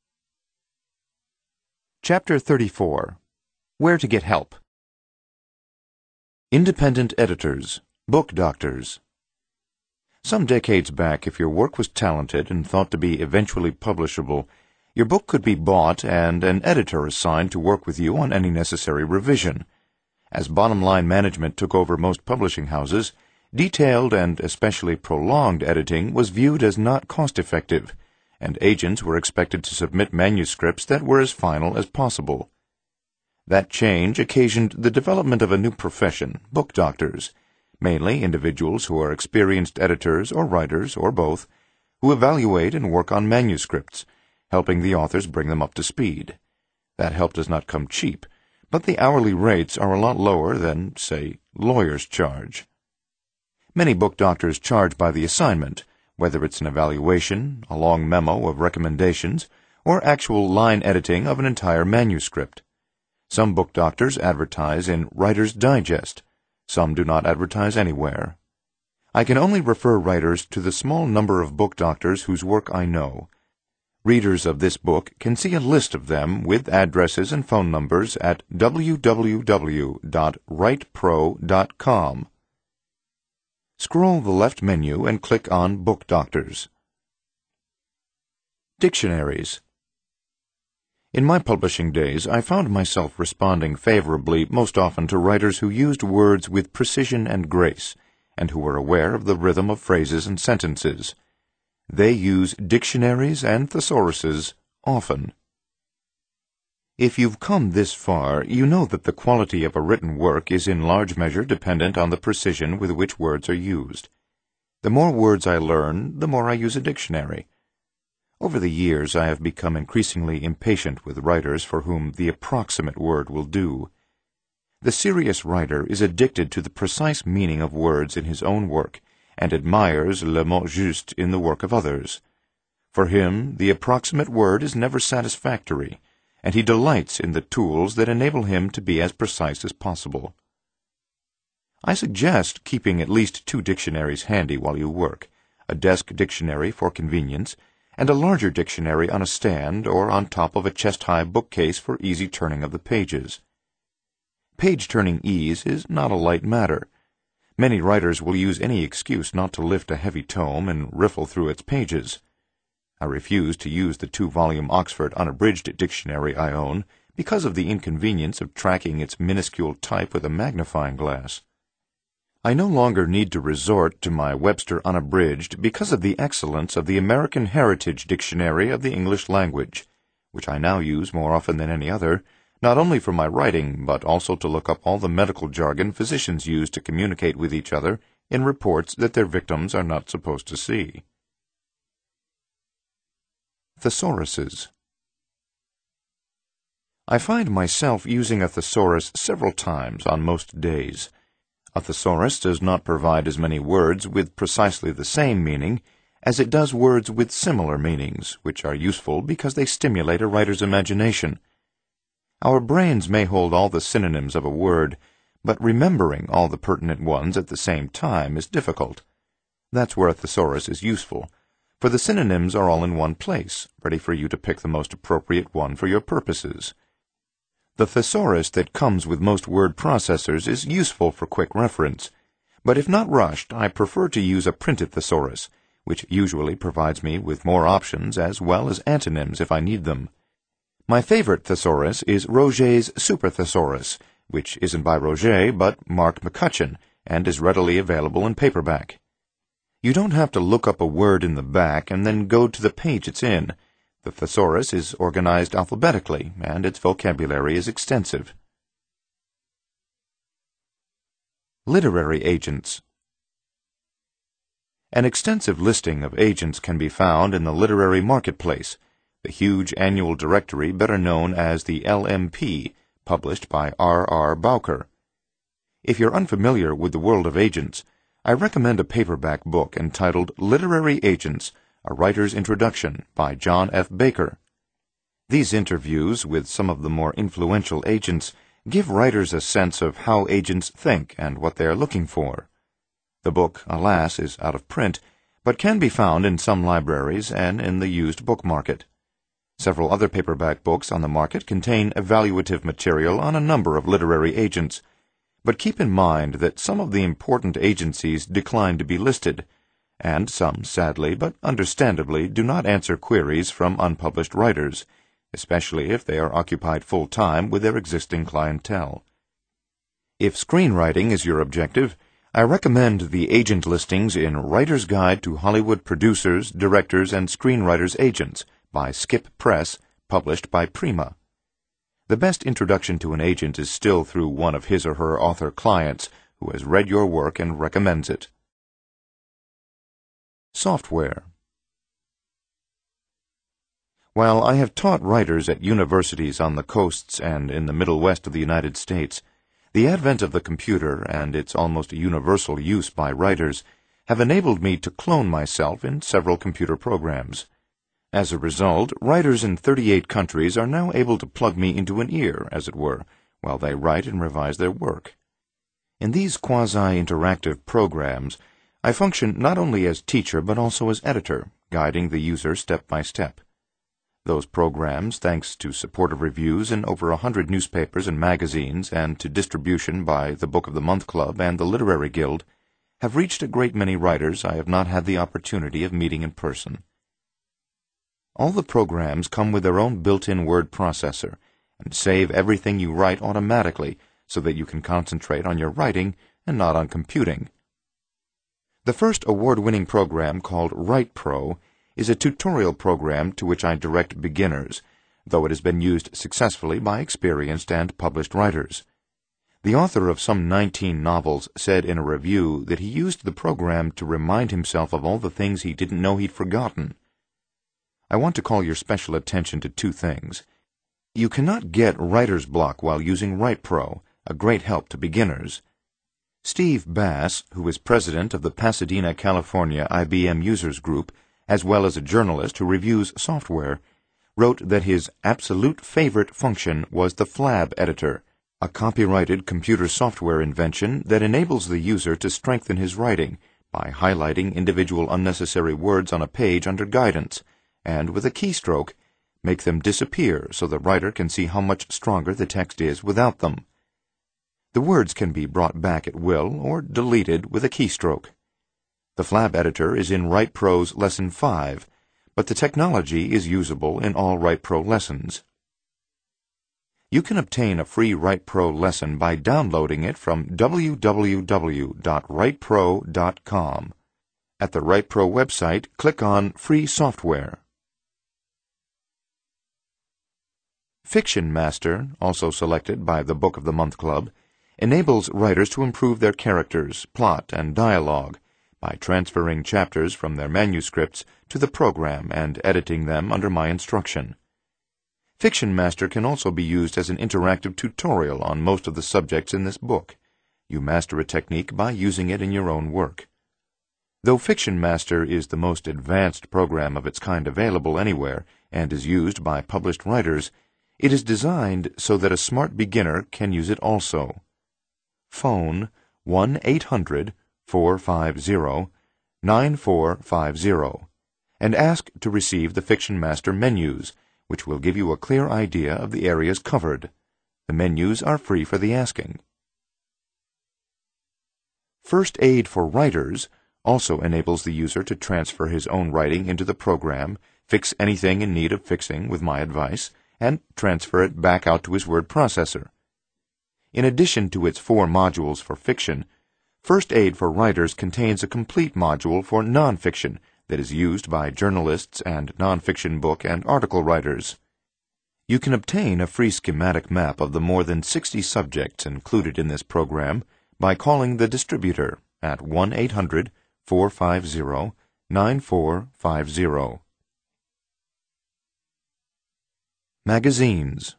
Chapter 34. Where to Get Help. Independent editors, book doctors. Some decades back, if your work was talented and thought to be eventually publishable, your book could be bought and an editor assigned to work with you on any necessary revision. As bottom-line management took over most publishing houses, detailed and especially prolonged editing was viewed as not cost-effective, and agents were expected to submit manuscripts that were as final as possible. That change occasioned the development of a new profession, book doctors, mainly individuals who are experienced editors or writers, or both, who evaluate and work on manuscripts, helping the authors bring them up to speed. That help does not come cheap, but the hourly rates are a lot lower than, say, lawyers charge. Many book doctors charge by the assignment, whether it's an evaluation, a long memo of recommendations, or actual line editing of an entire manuscript. Some book doctors advertise in Writer's Digest. Some do not advertise anywhere. I can only refer writers to the small number of book doctors whose work I know. Readers of this book can see a list of them with addresses and phone numbers at www.writepro.com. Scroll the left menu and click on Book Doctors. Dictionaries. In my publishing days, I found myself responding favorably most often to writers who used words with precision and grace, and who were aware of the rhythm of phrases and sentences. They use dictionaries and thesauruses often. If you've come this far, you know that the quality of a written work is in large measure dependent on the precision with which words are used. The more words I learn, the more I use a dictionary. Over the years, I have become increasingly impatient with writers for whom the approximate word will do. The serious writer is addicted to the precise meaning of words in his own work, and admires le mot juste in the work of others. For him, the approximate word is never satisfactory, and he delights in the tools that enable him to be as precise as possible. I suggest keeping at least 2 dictionaries handy while you work, a desk dictionary for convenience, and a larger dictionary on a stand or on top of a chest-high bookcase for easy turning of the pages. Page-turning ease is not a light matter. Many writers will use any excuse not to lift a heavy tome and riffle through its pages. I refuse to use the 2-volume Oxford Unabridged Dictionary I own, because of the inconvenience of tracking its minuscule type with a magnifying glass. I no longer need to resort to my Webster Unabridged because of the excellence of the American Heritage Dictionary of the English Language, which I now use more often than any other, not only for my writing, but also to look up all the medical jargon physicians use to communicate with each other in reports that their victims are not supposed to see. Thesauruses. I find myself using a thesaurus several times on most days. A thesaurus does not provide as many words with precisely the same meaning as it does words with similar meanings, which are useful because they stimulate a writer's imagination. Our brains may hold all the synonyms of a word, but remembering all the pertinent ones at the same time is difficult. That's where a thesaurus is useful, for the synonyms are all in one place, ready for you to pick the most appropriate one for your purposes. The thesaurus that comes with most word processors is useful for quick reference, but if not rushed, I prefer to use a printed thesaurus, which usually provides me with more options as well as antonyms if I need them. My favorite thesaurus is Roget's Super Thesaurus, which isn't by Roget but Mark McCutcheon, and is readily available in paperback. You don't have to look up a word in the back and then go to the page it's in. The thesaurus is organized alphabetically, and its vocabulary is extensive. Literary agents. An extensive listing of agents can be found in the Literary Marketplace, the huge annual directory better known as the LMP, published by R. Bowker. If you're unfamiliar with the world of agents, I recommend a paperback book entitled Literary Agents, A Writer's Introduction by John F. Baker. These interviews with some of the more influential agents give writers a sense of how agents think and what they are looking for. The book, alas, is out of print, but can be found in some libraries and in the used book market. Several other paperback books on the market contain evaluative material on a number of literary agents, but keep in mind that some of the important agencies decline to be listed, and some, sadly but understandably, do not answer queries from unpublished writers, especially if they are occupied full-time with their existing clientele. If screenwriting is your objective, I recommend the agent listings in Writer's Guide to Hollywood Producers, Directors, and Screenwriters' Agents by Skip Press, published by Prima. The best introduction to an agent is still through one of his or her author clients who has read your work and recommends it. Software. While I have taught writers at universities on the coasts and in the Middle West of the United States, the advent of the computer and its almost universal use by writers have enabled me to clone myself in several computer programs. As a result, writers in 38 countries are now able to plug me into an ear, as it were, while they write and revise their work. In these quasi-interactive programs, I function not only as teacher but also as editor, guiding the user step by step. Those programs, thanks to supportive reviews in over 100 newspapers and magazines and to distribution by the Book of the Month Club and the Literary Guild, have reached a great many writers I have not had the opportunity of meeting in person. All the programs come with their own built-in word processor and save everything you write automatically so that you can concentrate on your writing and not on computing. The first award-winning program, called WritePro, is a tutorial program to which I direct beginners, though it has been used successfully by experienced and published writers. The author of some 19 novels said in a review that he used the program to remind himself of all the things he didn't know he'd forgotten. I want to call your special attention to two things. You cannot get writer's block while using WritePro, a great help to beginners. Steve Bass, who is president of the Pasadena, California IBM Users Group, as well as a journalist who reviews software, wrote that his absolute favorite function was the Flab editor, a copyrighted computer software invention that enables the user to strengthen his writing by highlighting individual unnecessary words on a page under guidance, and with a keystroke, make them disappear so the writer can see how much stronger the text is without them. The words can be brought back at will or deleted with a keystroke. The Flab editor is in WritePro's Lesson 5, but the technology is usable in all WritePro lessons. You can obtain a free WritePro lesson by downloading it from www.writepro.com. At the WritePro website, click on Free Software. Fiction Master, also selected by the Book of the Month Club, enables writers to improve their characters, plot, and dialogue by transferring chapters from their manuscripts to the program and editing them under my instruction. Fiction Master can also be used as an interactive tutorial on most of the subjects in this book. You master a technique by using it in your own work. Though Fiction Master is the most advanced program of its kind available anywhere and is used by published writers, it is designed so that a smart beginner can use it also. Phone 1-800-450-9450 and ask to receive the Fiction Master menus, which will give you a clear idea of the areas covered. The menus are free for the asking. First Aid for Writers also enables the user to transfer his own writing into the program, fix anything in need of fixing with my advice, and transfer it back out to his word processor. In addition to its 4 modules for fiction, First Aid for Writers contains a complete module for nonfiction that is used by journalists and nonfiction book and article writers. You can obtain a free schematic map of the more than 60 subjects included in this program by calling the distributor at 1-800-450-9450. Magazines.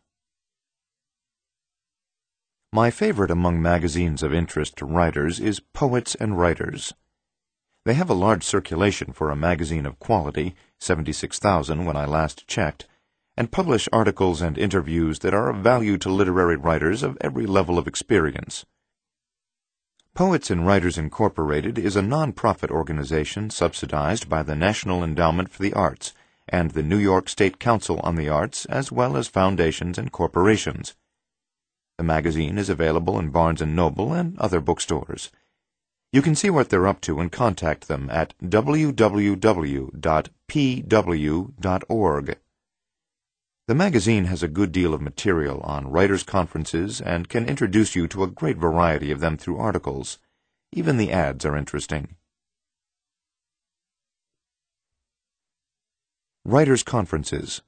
My favorite among magazines of interest to writers is Poets and Writers. They have a large circulation for a magazine of quality, 76,000 when I last checked, and publish articles and interviews that are of value to literary writers of every level of experience. Poets and Writers Incorporated is a non-profit organization subsidized by the National Endowment for the Arts and the New York State Council on the Arts, as well as foundations and corporations. The magazine is available in Barnes & Noble and other bookstores. You can see what they're up to and contact them at www.pw.org. The magazine has a good deal of material on writers' conferences and can introduce you to a great variety of them through articles. Even the ads are interesting. Writers' Conferences.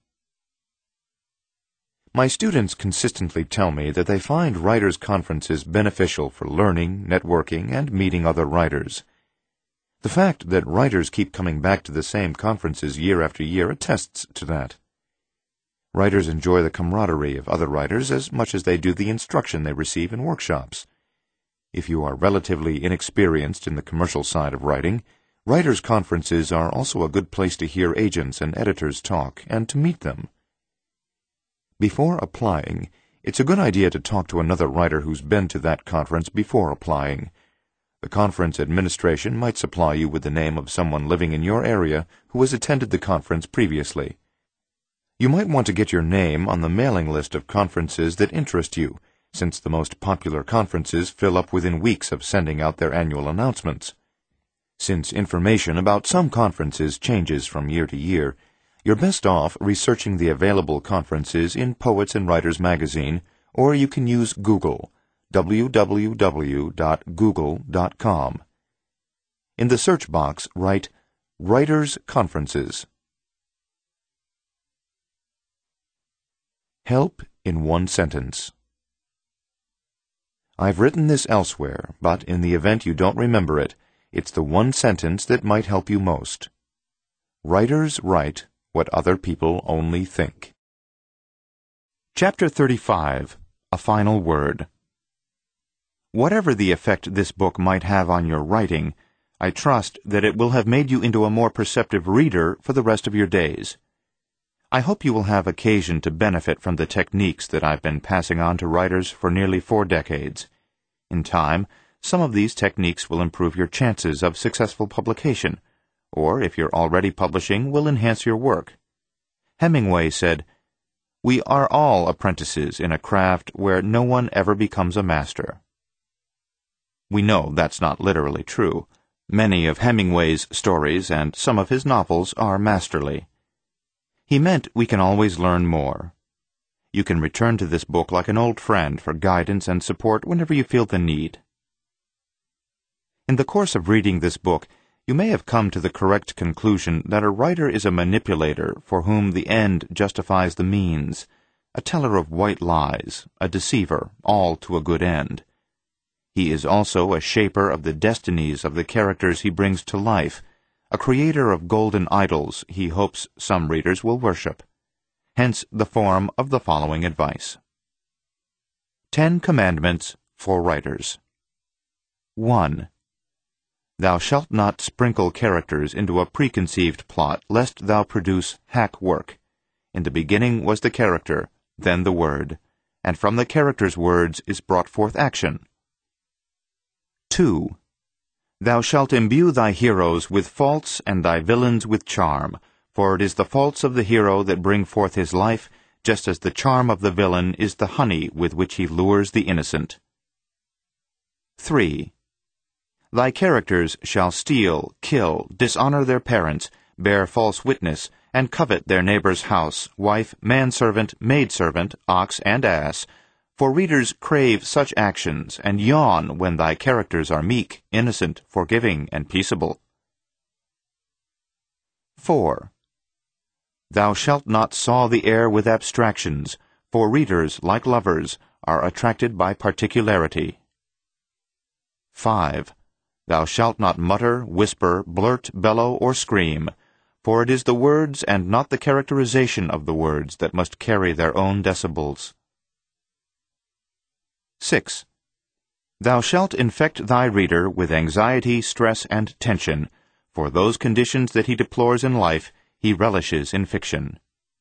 My students consistently tell me that they find writers' conferences beneficial for learning, networking, and meeting other writers. The fact that writers keep coming back to the same conferences year after year attests to that. Writers enjoy the camaraderie of other writers as much as they do the instruction they receive in workshops. If you are relatively inexperienced in the commercial side of writing, writers' conferences are also a good place to hear agents and editors talk and to meet them. Before applying, it's a good idea to talk to another writer who's been to that conference before applying. The conference administration might supply you with the name of someone living in your area who has attended the conference previously. You might want to get your name on the mailing list of conferences that interest you, since the most popular conferences fill up within weeks of sending out their annual announcements. Since information about some conferences changes from year to year, you're best off researching the available conferences in Poets and Writers magazine, or you can use Google, www.google.com. In the search box, write Writers' Conferences. Help in one sentence. I've written this elsewhere, but in the event you don't remember it, it's the one sentence that might help you most. Writers write what other people only think. Chapter 35. A Final Word. Whatever the effect this book might have on your writing, I trust that it will have made you into a more perceptive reader for the rest of your days. I hope you will have occasion to benefit from the techniques that I've been passing on to writers for nearly 4 decades. In time, some of these techniques will improve your chances of successful publication, or if you're already publishing, will enhance your work. Hemingway said, "We are all apprentices in a craft where no one ever becomes a master." We know that's not literally true. Many of Hemingway's stories and some of his novels are masterly. He meant we can always learn more. You can return to this book like an old friend for guidance and support whenever you feel the need. In the course of reading this book, you may have come to the correct conclusion that a writer is a manipulator for whom the end justifies the means, a teller of white lies, a deceiver, all to a good end. He is also a shaper of the destinies of the characters he brings to life, a creator of golden idols he hopes some readers will worship. Hence the form of the following advice. 10 Commandments for Writers. 1. Thou shalt not sprinkle characters into a preconceived plot, lest thou produce hack work. In the beginning was the character, then the word, and from the character's words is brought forth action. 2. Thou shalt imbue thy heroes with faults and thy villains with charm, for it is the faults of the hero that bring forth his life, just as the charm of the villain is the honey with which he lures the innocent. 3. Thy characters shall steal, kill, dishonor their parents, bear false witness, and covet their neighbor's house, wife, manservant, maidservant, ox, and ass, for readers crave such actions, and yawn when thy characters are meek, innocent, forgiving, and peaceable. 4. Thou shalt not saw the air with abstractions, for readers, like lovers, are attracted by particularity. 5. Thou shalt not mutter, whisper, blurt, bellow, or scream, for it is the words and not the characterization of the words that must carry their own decibels. 6. Thou shalt infect thy reader with anxiety, stress, and tension, for those conditions that he deplores in life he relishes in fiction.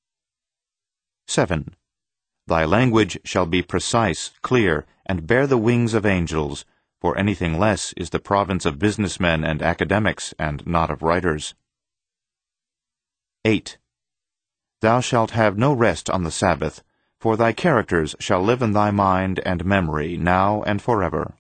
7. Thy language shall be precise, clear, and bear the wings of angels, for anything less is the province of businessmen and academics, and not of writers. 8. Thou shalt have no rest on the Sabbath, for thy characters shall live in thy mind and memory now and forever.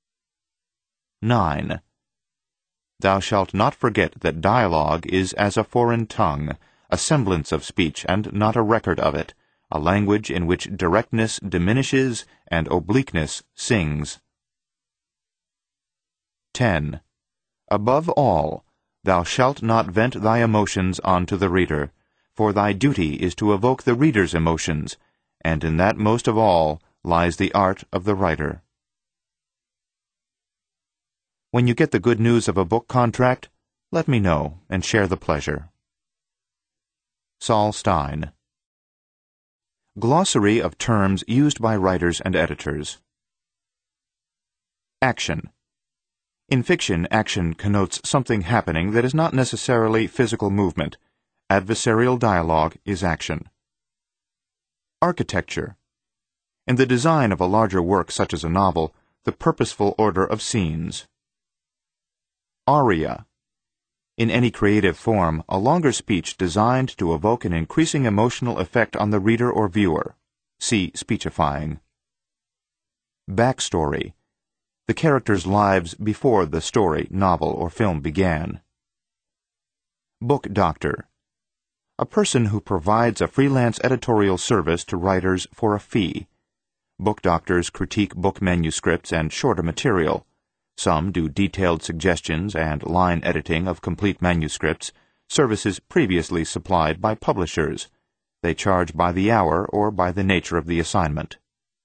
9. Thou shalt not forget that dialogue is as a foreign tongue, a semblance of speech and not a record of it, a language in which directness diminishes and obliqueness sings. 10. Above all, thou shalt not vent thy emotions unto the reader, for thy duty is to evoke the reader's emotions, and in that most of all lies the art of the writer. When you get the good news of a book contract, let me know and share the pleasure. Saul Stein. Glossary of terms used by writers and editors. Action. In fiction, action connotes something happening that is not necessarily physical movement. Adversarial dialogue is action. Architecture. In the design of a larger work such as a novel, the purposeful order of scenes. Aria. In any creative form, a longer speech designed to evoke an increasing emotional effect on the reader or viewer. See speechifying. Backstory. The characters' lives before the story, novel, or film began. Book doctor. A person who provides a freelance editorial service to writers for a fee. Book doctors critique book manuscripts and shorter material. Some do detailed suggestions and line editing of complete manuscripts, services previously supplied by publishers. They charge by the hour or by the nature of the assignment.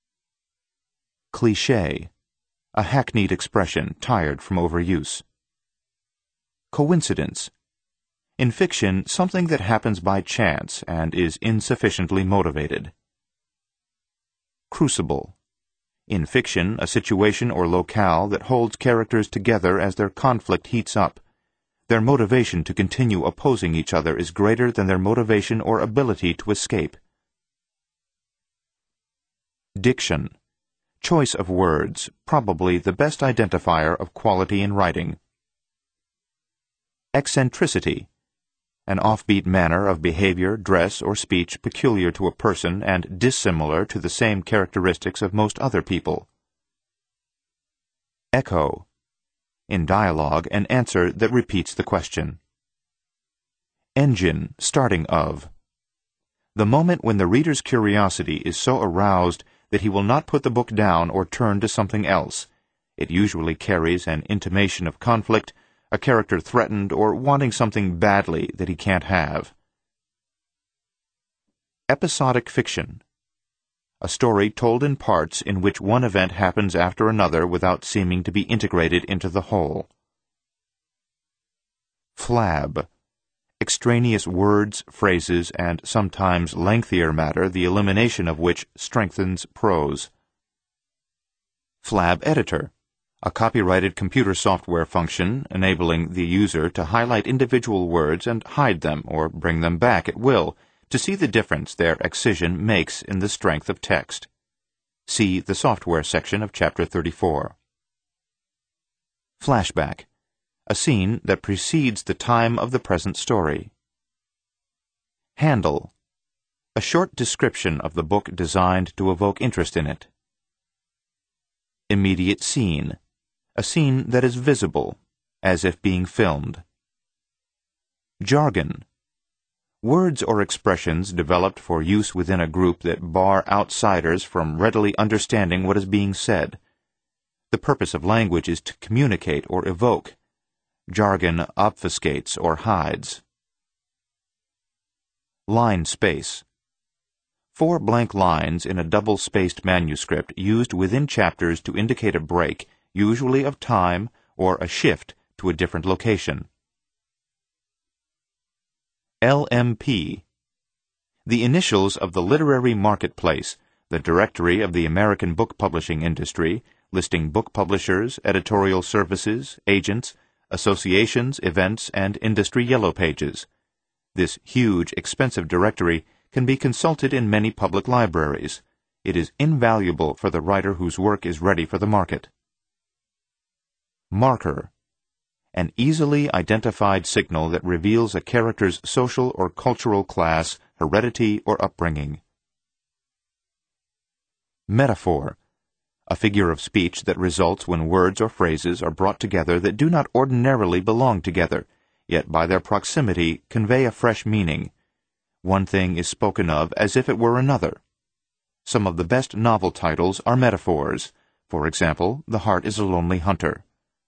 Cliché. A hackneyed expression tired from overuse. Coincidence. In fiction, something that happens by chance and is insufficiently motivated. Crucible. In fiction, a situation or locale that holds characters together as their conflict heats up. Their motivation to continue opposing each other is greater than their motivation or ability to escape. Diction. Choice of words, probably the best identifier of quality in writing. Eccentricity. An offbeat manner of behavior, dress, or speech peculiar to a person and dissimilar to the same characteristics of most other people. Echo. In dialogue, an answer that repeats the question. Engine, starting of. the moment when the reader's curiosity is so aroused that he will not put the book down or turn to something else. It usually carries an intimation of conflict, a character threatened or wanting something badly that he can't have. Episodic fiction. A story told in parts in which one event happens after another without seeming to be integrated into the whole. Flab. Extraneous words, phrases, and sometimes lengthier matter, the elimination of which strengthens prose. Flab editor. A copyrighted computer software function enabling the user to highlight individual words and hide them or bring them back at will to see the difference their excision makes in the strength of text. See the software section of Chapter 34. Flashback. A scene that precedes the time of the present story. Handle. A short description of the book designed to evoke interest in it. Immediate scene. A scene that is visible, as if being filmed. Jargon. Words or expressions developed for use within a group that bar outsiders from readily understanding what is being said. The purpose of language is to communicate or evoke. Jargon obfuscates or hides. Line space. 4 blank lines in a double-spaced manuscript used within chapters to indicate a break, usually of time, or a shift to a different location. LMP. The initials of the literary marketplace, the directory of the American book publishing industry, listing book publishers, editorial services, agents, associations, events, and industry yellow pages. This huge, expensive directory can be consulted in many public libraries. It is invaluable for the writer whose work is ready for the market. Marker. An easily identified signal that reveals a character's social or cultural class, heredity, or upbringing. Metaphor. A figure of speech that results when words or phrases are brought together that do not ordinarily belong together, yet by their proximity convey a fresh meaning. One thing is spoken of as if it were another. Some of the best novel titles are metaphors. For example, The Heart is a Lonely Hunter.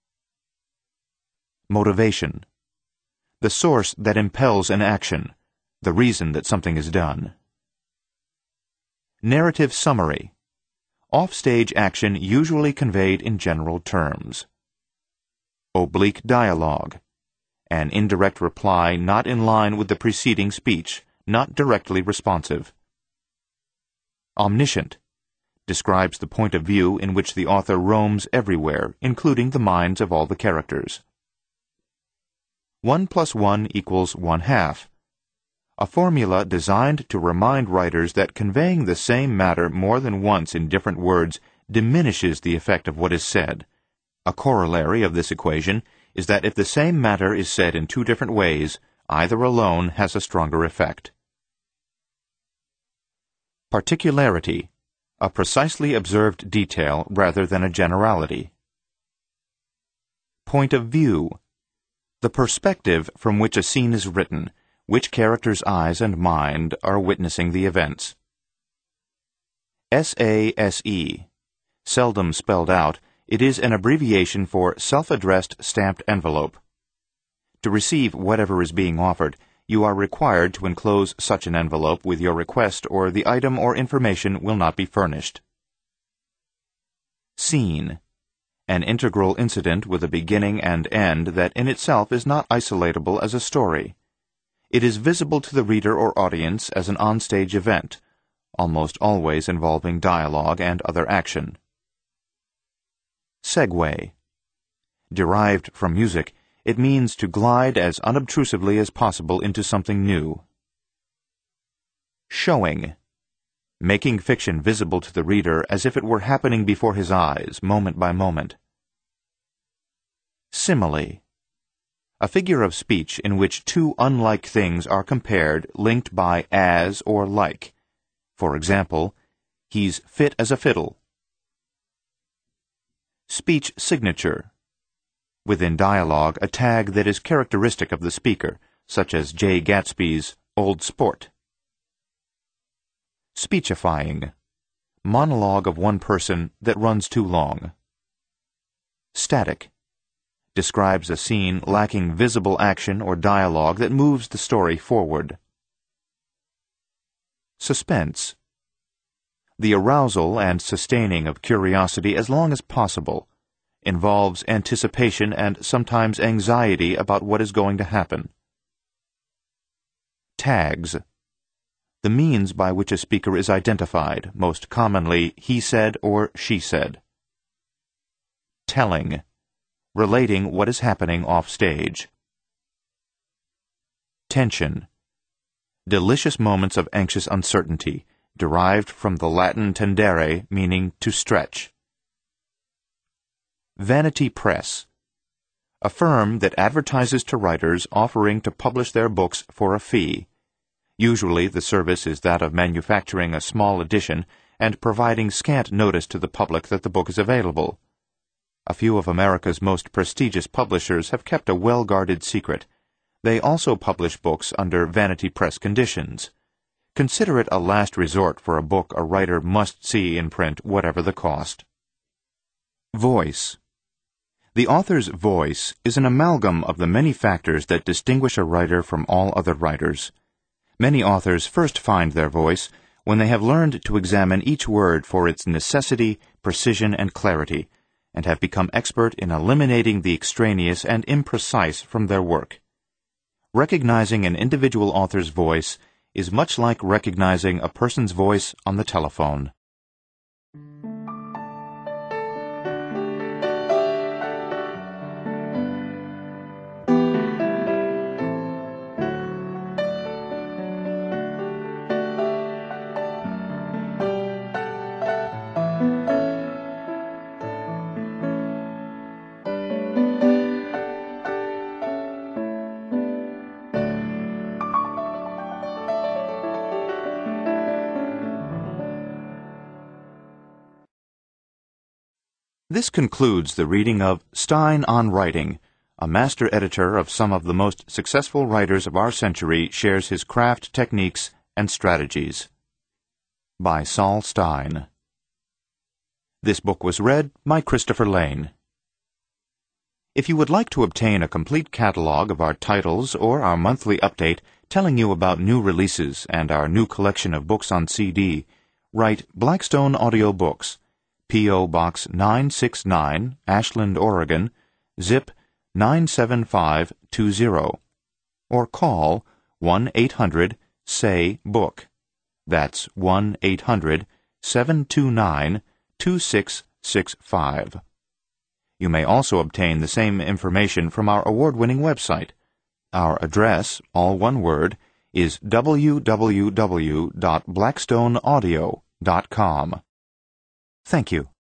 Motivation. The source that impels an action, the reason that something is done. Narrative summary. Offstage action usually conveyed in general terms. Oblique dialogue. An indirect reply not in line with the preceding speech, not directly responsive. Omniscient. Describes the point of view in which the author roams everywhere, including the minds of all the characters. 1 + 1 = 1/2. A formula designed to remind writers that conveying the same matter more than once in different words diminishes the effect of what is said. A corollary of this equation is that if the same matter is said in 2 different ways, either alone has a stronger effect. Particularity. A precisely observed detail rather than a generality. Point of view. The perspective from which a scene is written, which character's eyes and mind are witnessing the events. SASE. Seldom spelled out, it is an abbreviation for Self-Addressed Stamped Envelope. To receive whatever is being offered, you are required to enclose such an envelope with your request or the item or information will not be furnished. Scene. An integral incident with a beginning and end that in itself is not isolatable as a story. It is visible to the reader or audience as an onstage event, almost always involving dialogue and other action. Segue. Derived from music, it means to glide as unobtrusively as possible into something new. Showing. Making fiction visible to the reader as if it were happening before his eyes, moment by moment. Simile. A figure of speech in which 2 unlike things are compared, linked by as or like. For example, he's fit as a fiddle. Speech signature. Within dialogue, a tag that is characteristic of the speaker, such as Jay Gatsby's Old Sport. Speechifying. Monologue of one person that runs too long. Static. Describes a scene lacking visible action or dialogue that moves the story forward. Suspense. The arousal and sustaining of curiosity as long as possible. Involves anticipation and sometimes anxiety about what is going to happen. Tags. The means by which a speaker is identified, most commonly he said or she said. Telling. Relating what is happening off stage. Tension. Delicious moments of anxious uncertainty, derived from the Latin tendere, meaning to stretch. Vanity Press. A firm that advertises to writers offering to publish their books for a fee. Usually the service is that of manufacturing a small edition and providing scant notice to the public that the book is available. A few of America's most prestigious publishers have kept a well-guarded secret. They also publish books under Vanity Press conditions. Consider it a last resort for a book a writer must see in print, whatever the cost. Voice. The author's voice is an amalgam of the many factors that distinguish a writer from all other writers. Many authors first find their voice when they have learned to examine each word for its necessity, precision, and clarity, and have become expert in eliminating the extraneous and imprecise from their work. Recognizing an individual author's voice is much like recognizing a person's voice on the telephone. This concludes the reading of Stein on Writing. A master editor of some of the most successful writers of our century shares his craft techniques and strategies. By Saul Stein. This book was read by Christopher Lane. If you would like to obtain a complete catalog of our titles or our monthly update telling you about new releases and our new collection of books on CD, write Blackstone Audio Books, P.O. Box 969, Ashland, Oregon, zip 97520, or call 1-800-SAY-BOOK. That's 1-800-729-2665. You may also obtain the same information from our award-winning website. Our address, all one word, is www.blackstoneaudio.com. Thank you.